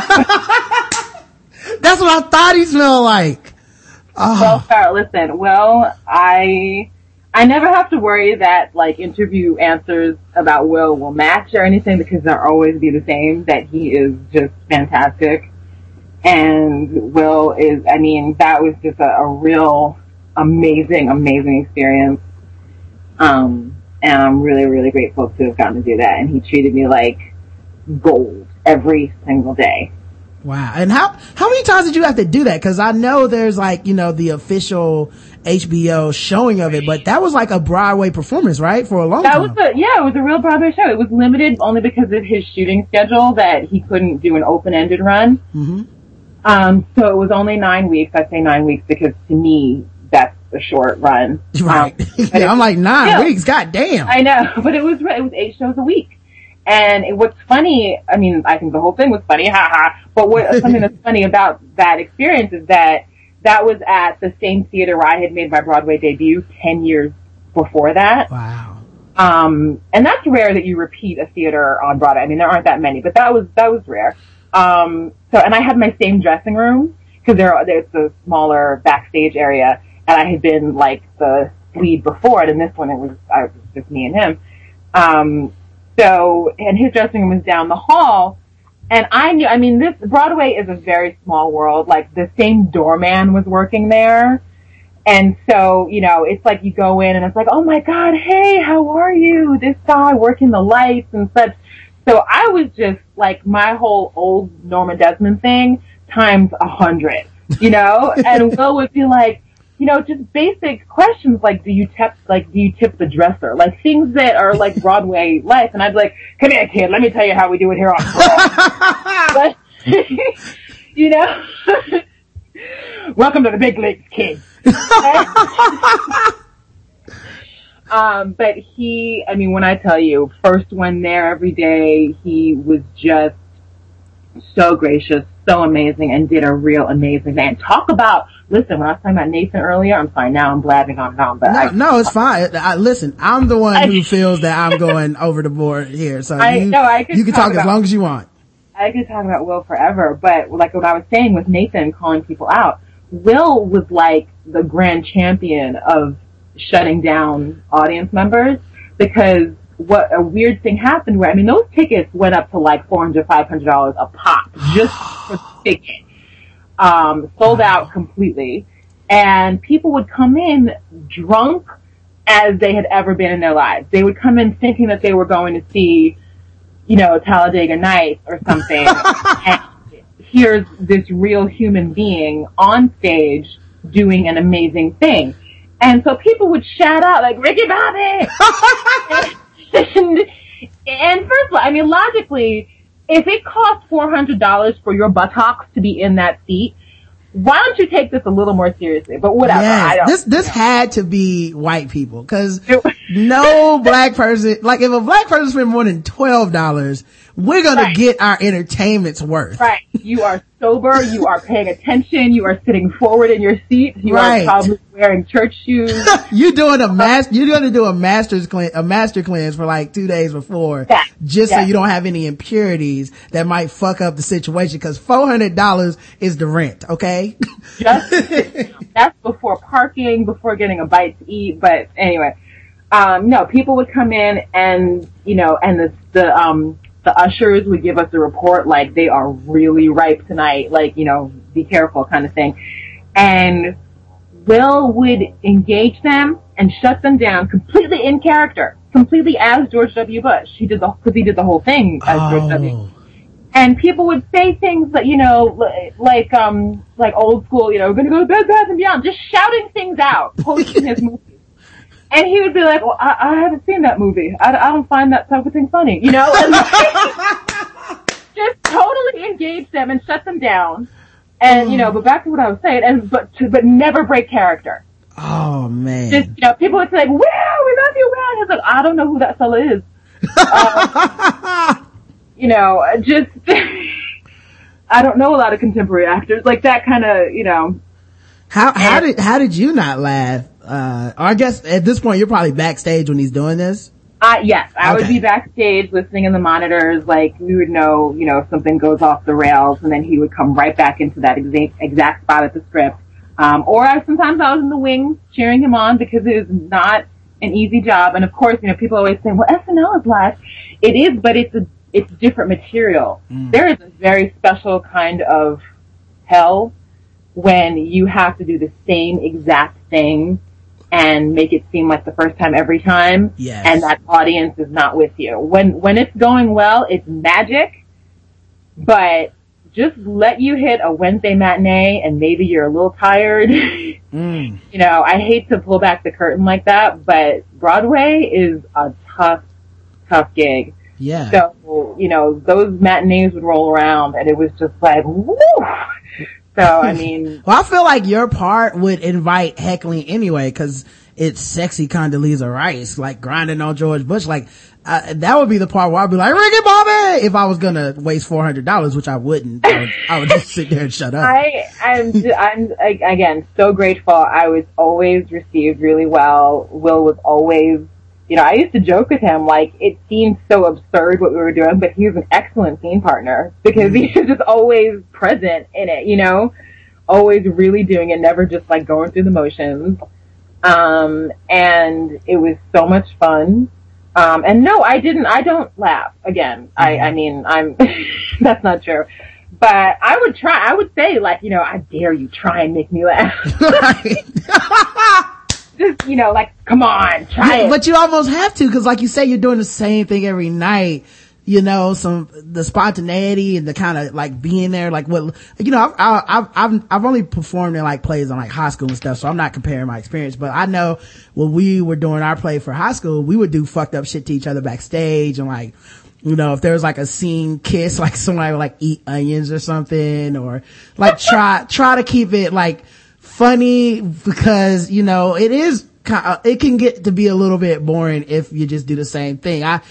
B: what I thought he smelled like. Oh.
C: Will Ferrell, listen, Will, I never have to worry that like interview answers about will match or anything because they'll always be the same, that he is just fantastic. And Will is, I mean, that was just a real amazing experience. And I'm really, really grateful to have gotten to do that. And he treated me like gold every single day.
B: Wow. And how many times did you have to do that? Cause I know there's like, you know, the official HBO showing of it, but that was like a Broadway performance, right? For a long time.
C: It was a real Broadway show. It was limited only because of his shooting schedule that he couldn't do an open-ended run.
B: Mm-hmm.
C: So it was only 9 weeks. I say 9 weeks because to me, that's a short run.
B: Right. I'm like 9 weeks. God damn.
C: I know, but it was 8 shows a week. And what's funny, I mean, I think the whole thing was funny, but something that's funny about that experience is that was at the same theater where I had made my Broadway debut 10 years before that.
B: Wow.
C: And that's rare that you repeat a theater on Broadway. I mean, there aren't that many, but that was rare. And I had my same dressing room because there's a smaller backstage area. And I had been like the lead before it, and this one I was just me and him. And his dressing room was down the hall, and I knew, I mean, this Broadway is a very small world. Like the same doorman was working there, and so you know, it's like you go in and it's like, oh my God, hey, how are you? This guy working the lights and such. So I was just like my whole old Norma Desmond thing times 100, you know. And Will would be like, you know, just basic questions like, do you tip the dresser? Like things that are like Broadway life. And I'd be like, come here, kid, let me tell you how we do it here on Broadway. But, you know, welcome to the big leagues, kid. But he, I mean, when I tell you, first one there every day, he was just so gracious, so amazing, and did a real amazing thing. And talk about, listen, when I was talking about Nathan earlier, I'm sorry, now I'm blabbing on and on, but
B: no, it's fine. Listen, I'm the one who feels that I'm going over the board here, so you can talk as long as you want.
C: I could talk about Will forever, but like what I was saying with Nathan calling people out, Will was like the grand champion of shutting down audience members, because what a weird thing happened where, I mean, those tickets went up to like $400, $500 a pop just for the ticket. Sold out completely. And people would come in drunk as they had ever been in their lives. They would come in thinking that they were going to see, you know, Talladega Nights or something. And here's this real human being on stage doing an amazing thing. And so people would shout out like, Ricky Bobby! And first of all, I mean, logically, if it costs $400 for your buttocks to be in that seat, why don't you take this a little more seriously? But whatever.
B: Yes, this had to be white people, because no black person, like if a black person spent more than $12, we're gonna get our entertainment's worth.
C: Right. You are sober, you are paying attention, you are sitting forward in your seat, you are probably wearing church shoes.
B: You're gonna do a master cleanse for like 2 days before, so you don't have any impurities that might fuck up the situation, because $400 is the rent, okay?
C: That's before parking, before getting a bite to eat, but anyway. No, people would come in and, you know, and the ushers would give us a report like, they are really ripe tonight, like, you know, be careful kind of thing. And Will would engage them and shut them down completely in character, completely as George W. Bush. He did the whole thing as George W. And people would say things that, you know, like old school, you know, we're going to go to Bed Bath & Beyond, just shouting things out, posting his movies. And he would be like, well, I haven't seen that movie. I don't find that type of thing funny, you know? And just totally engage them and shut them down. And, you know, but back to what I was saying, but never break character.
B: Oh, man.
C: Just, you know, people would say, Will, we love you, Will. And he's like, I don't know who that fella is. you know, just, I don't know a lot of contemporary actors, like that kind of, you know.
B: How did you not laugh? Or I guess at this point you're probably backstage when he's doing this?
C: Yes, I would be backstage listening in the monitors, like we would know, you know, if something goes off the rails, and then he would come right back into that exact spot at the script. Or sometimes I was in the wings cheering him on because it is not an easy job. And of course, you know, people always say, well, SNL is live. It is, but it's different material. There is a very special kind of hell when you have to do the same exact thing and make it seem like the first time every time.
B: Yes.
C: And that audience is not with you. When it's going well, it's magic, but just let you hit a Wednesday matinee and maybe you're a little tired. You know, I hate to pull back the curtain like that, but Broadway is a tough gig.
B: Yeah.
C: So, you know, those matinees would roll around and it was just like, woo! So, I mean.
B: Well, I feel like your part would invite heckling anyway, cause it's sexy Condoleezza Rice, like grinding on George Bush. Like, that would be the part where I'd be like, Ricky Bobby! If I was gonna waste $400, which I wouldn't. I would just sit there and shut up.
C: I'm again, so grateful. I was always received really well. Will was always, you know, I used to joke with him, like, it seemed so absurd what we were doing, but he was an excellent scene partner because he was just always present in it, you know, always really doing it, never just like going through the motions. And it was so much fun. And no, I don't laugh again. I mean, that's not true. But I would say, like, you know, I dare you, try and make me laugh. Just, you know, like, come on, try it.
B: But you almost have to, cause like you say, you're doing the same thing every night. You know, the spontaneity and the kind of like being there, like what, you know, I've only performed in like plays on like high school and stuff, so I'm not comparing my experience, but I know when we were doing our play for high school, we would do fucked up shit to each other backstage, and like, you know, if there was like a scene kiss, like somebody would like eat onions or something, or like try to keep it like funny, because, you know, it can get to be a little bit boring if you just do the same thing. I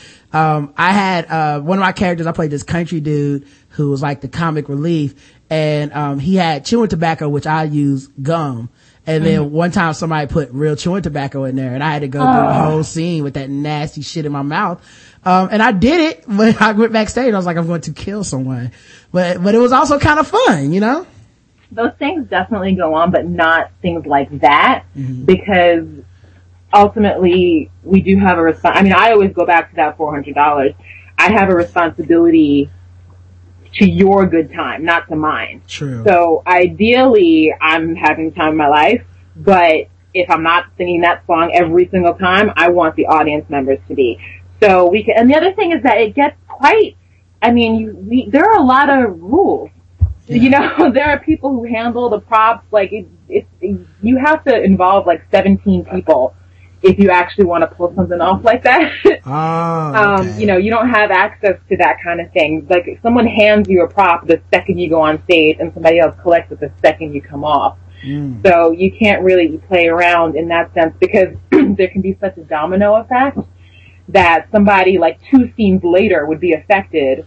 B: had one of my characters, I played this country dude who was like the comic relief, and he had chewing tobacco, which I use gum. And then one time somebody put real chewing tobacco in there, and I had to go through the whole scene with that nasty shit in my mouth. And I did it, but I went backstage, I was like, I'm going to kill someone. But it was also kind of fun, you know?
C: Those things definitely go on, but not things like that, because ultimately we do have a I mean, I always go back to that $400. I have a responsibility to your good time, not to mine.
B: True.
C: So ideally, I'm having the time of my life, but if I'm not singing that song every single time, I want the audience members to be. So we can, and the other thing is that it gets quite, I mean, there are a lot of rules. Yeah. You know, there are people who handle the props, like, you have to involve like 17 people if you actually want to pull something off like that. Okay. You know, you don't have access to that kind of thing. Like, if someone hands you a prop the second you go on stage, and somebody else collects it the second you come off. So you can't really play around in that sense, because there can be such a domino effect that somebody like 2 scenes later would be affected.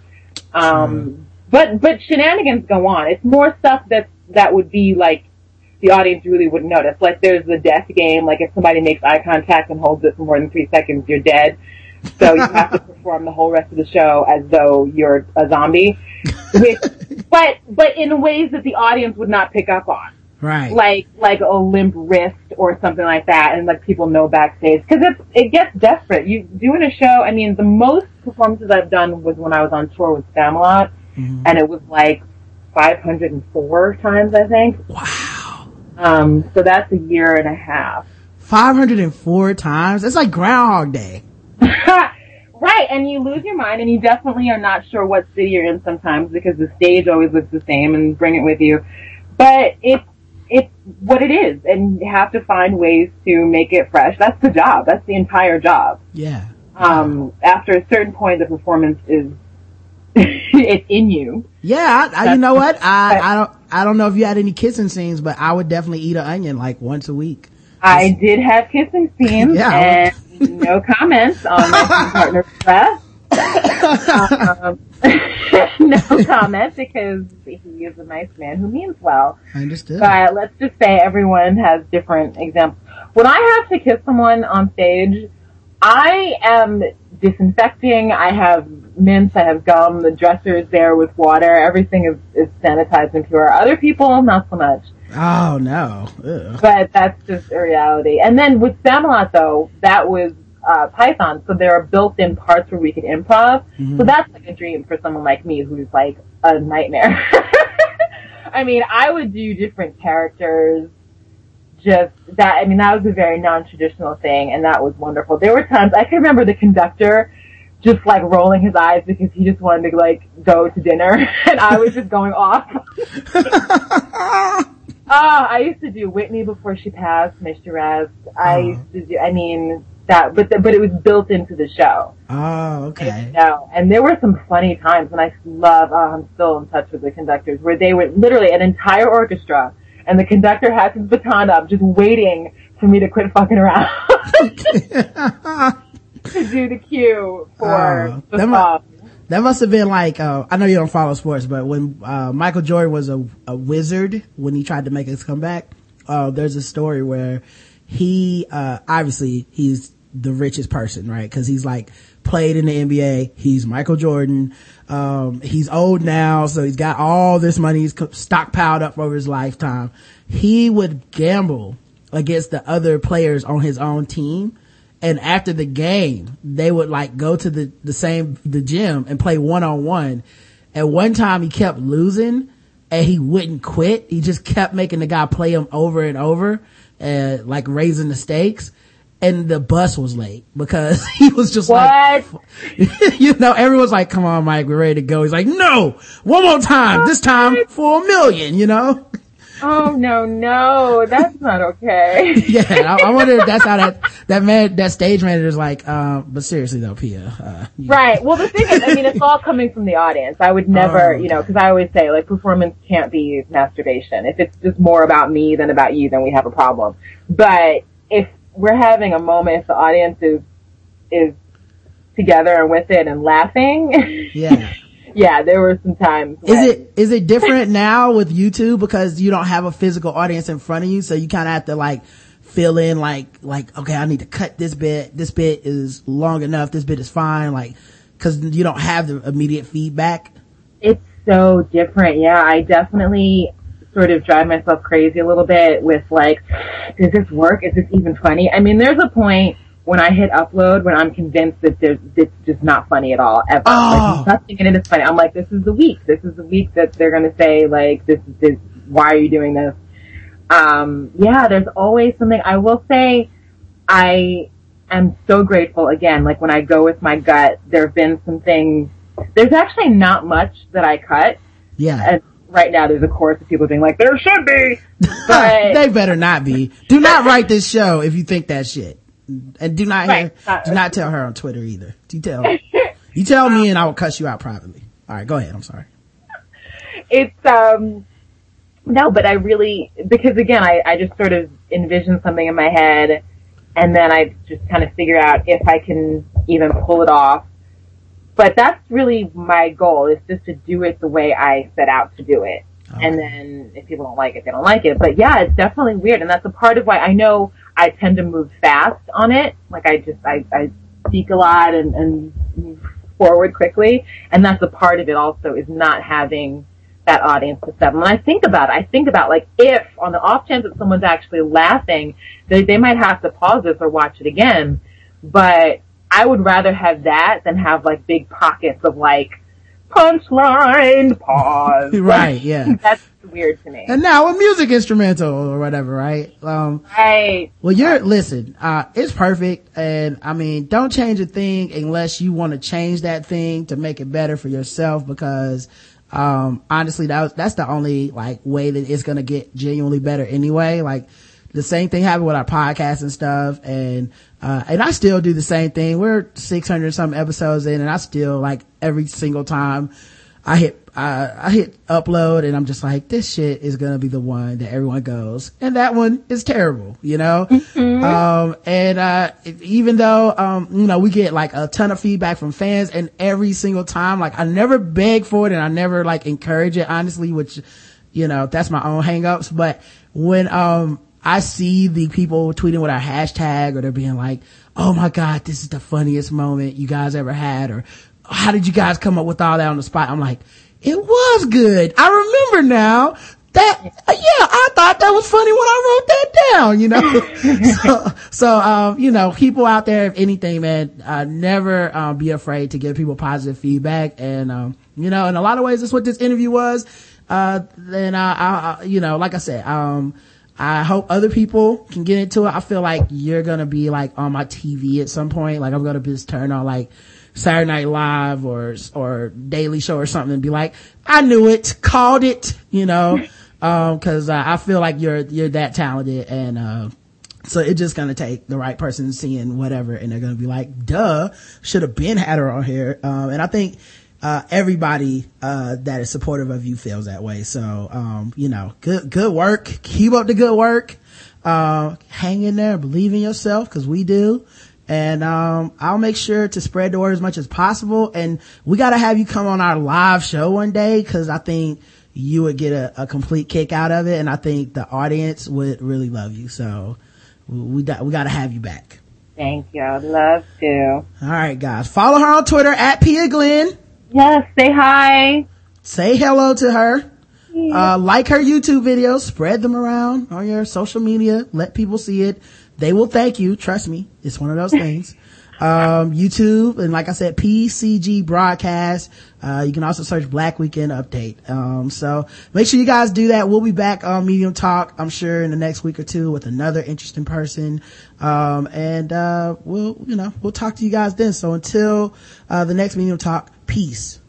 C: But shenanigans go on. It's more stuff that would be like, the audience really wouldn't notice. Like, there's the death game. Like, if somebody makes eye contact and holds it for more than 3 seconds, you're dead. So you have to perform the whole rest of the show as though you're a zombie. But in ways that the audience would not pick up on.
B: Right.
C: Like a limp wrist or something like that, and like people know backstage. Cause it gets desperate. You doing a show, I mean, the most performances I've done was when I was on tour with Spamalot, and it was like 504 times, I think.
B: Wow.
C: So that's a year and a half.
B: 504 times? It's like Groundhog Day.
C: Right, and you lose your mind, and you definitely are not sure what city you're in sometimes, because the stage always looks the same, and bring it with you. But it's what it is, and you have to find ways to make it fresh. That's the job. That's the entire job.
B: Yeah.
C: After a certain point, the performance is it's in you.
B: Yeah, you know what? I don't know if you had any kissing scenes, but I would definitely eat an onion like once a week.
C: I did have kissing scenes, and no comments on my partner's breath. No comment, because he is a nice man who means well.
B: I understood.
C: But let's just say everyone has different examples. When I have to kiss someone on stage, I am disinfecting. I have mints, I have gum, the dresser is there with water, everything is sanitized and pure. Other people, not so much.
B: Oh no. Ugh.
C: But that's just a reality. And then with Spamalot though, that was Python, so there are built-in parts where we could improv. Mm-hmm. So that's like a dream for someone like me who's like a nightmare. I mean, I would do different characters. Just that, I mean, that was a very non-traditional thing, and that was wonderful. There were times, I can remember the conductor just like rolling his eyes because he just wanted to like go to dinner, and I was just going off. I used to do Whitney before she passed, Mr. Rest. I used to do, I mean, that, but it was built into the show.
B: Oh, okay.
C: You know, and there were some funny times, and I love, I'm still in touch with the conductors, where they would literally, an entire orchestra, and the conductor has his baton up, just waiting for me to quit fucking around. To do the cue for the song.
B: That must have been like, I know you don't follow sports, but when Michael Jordan was a wizard, when he tried to make his comeback, there's a story where he, obviously he's the richest person, right? Cause he's like played in the NBA. He's Michael Jordan. He's old now, so he's got all this money he's stockpiled up over his lifetime. He would gamble against the other players on his own team. And after the game, they would like go to the gym and play one-on-one. And one time he kept losing and he wouldn't quit. He just kept making the guy play him over and over, and like raising the stakes. And the bus was late because he was just like, you know, everyone's like, come on, Mike, we're ready to go. He's like, no, one more time, this time for $1 million, you know?
C: Oh, no, that's not okay.
B: Yeah, I wonder if that's how that stage manager's like, but seriously though, Pia.
C: Right. Well, the thing is, I mean, it's all coming from the audience. I would never, you know, cause I always say like performance can't be masturbation. If it's just more about me than about you, then we have a problem. But if we're having a moment, if the audience is together and with it and laughing.
B: Yeah.
C: Yeah, there were some times.
B: Is it different now with YouTube because you don't have a physical audience in front of you, so you kind of have to like fill in like okay, I need to cut this bit. This bit is long enough. This bit is fine, like because you don't have the immediate feedback.
C: It's so different. Yeah, I definitely sort of drive myself crazy a little bit with like, does this work? Is this even funny? I mean, there's a point when I hit upload when I'm convinced that it's just not funny at all, ever. Like, nothing in it is funny. I'm like, this is the week that they're gonna say, like, this, why are you doing this? Yeah, there's always something. I will say, I am so grateful, again, like, when I go with my gut, there have been some things, there's actually not much that I cut.
B: Yeah.
C: And right now there's a chorus of people being like, there should be! But
B: they better not be. Do not write this show if you think that shit. And do not tell her on Twitter either. You tell me and I will cuss you out privately. All right, go ahead. I'm sorry.
C: It's no, but I really, because again, I just sort of envision something in my head, and then I just kind of figure out if I can even pull it off. But that's really my goal, is just to do it the way I set out to do it. And then if people don't like it, they don't like it. But yeah, it's definitely weird. And that's a part of why I know I tend to move fast on it. Like I speak a lot and move forward quickly. And that's a part of it also, is not having that audience to settle. When I think about like, if on the off chance that someone's actually laughing, they might have to pause this or watch it again. But I would rather have that than have like big pockets of like, punchline, pause.
B: Right, yeah.
C: That's weird to me.
B: And now a music instrumental or whatever, right?
C: Right.
B: Well, listen, it's perfect. And I mean, don't change a thing unless you want to change that thing to make it better for yourself, because, honestly, that's the only like way that it's going to get genuinely better anyway. Like, the same thing happened with our podcast and stuff, and I still do the same thing. We're 600 some episodes in, and I still, like, every single time I hit I hit upload and I'm just like, this shit is gonna be the one that everyone goes, and that one is terrible, you know? Even though, we get like a ton of feedback from fans, and every single time, like, I never beg for it and I never like encourage it, honestly, which, that's my own hangups. But when, I see the people tweeting with our hashtag, or they're being like, oh my God, this is the funniest moment you guys ever had, or how did you guys come up with all that on the spot? I'm like, it was good. I remember now that, I thought that was funny when I wrote that down, so, people out there, if anything, man, never, be afraid to give people positive feedback. And, in a lot of ways, that's what this interview was. Then, like I said, I hope other people can get into it. I feel like you're gonna be like on my TV at some point. Like, I'm gonna just turn on like Saturday Night Live or Daily Show or something and be like, I knew it, called it, cause I feel like you're that talented. And so it's just gonna take the right person seeing whatever, and they're gonna be like, duh, should have been had her on here. And I think everybody that is supportive of you feels that way. So good work, keep up the good work, hang in there, believe in yourself, because we do. And I'll make sure to spread the word as much as possible, and we got to have you come on our live show one day, because I think you would get a complete kick out of it, and I think the audience would really love you. So we got to have you back.
C: Thank you, I'd love to.
B: All right, guys, follow her on Twitter at Pia Glenn.
C: Yes, say hi.
B: Say hello to her. Like her YouTube videos, spread them around on your social media, let people see it. They will thank you. Trust me. It's one of those things. YouTube, and like I said, PCG broadcast. You can also search Black Weekend Update. So make sure you guys do that. We'll be back on Medium Talk, I'm sure, in the next week or two with another interesting person. We'll talk to you guys then. So until, the next Medium Talk, peace.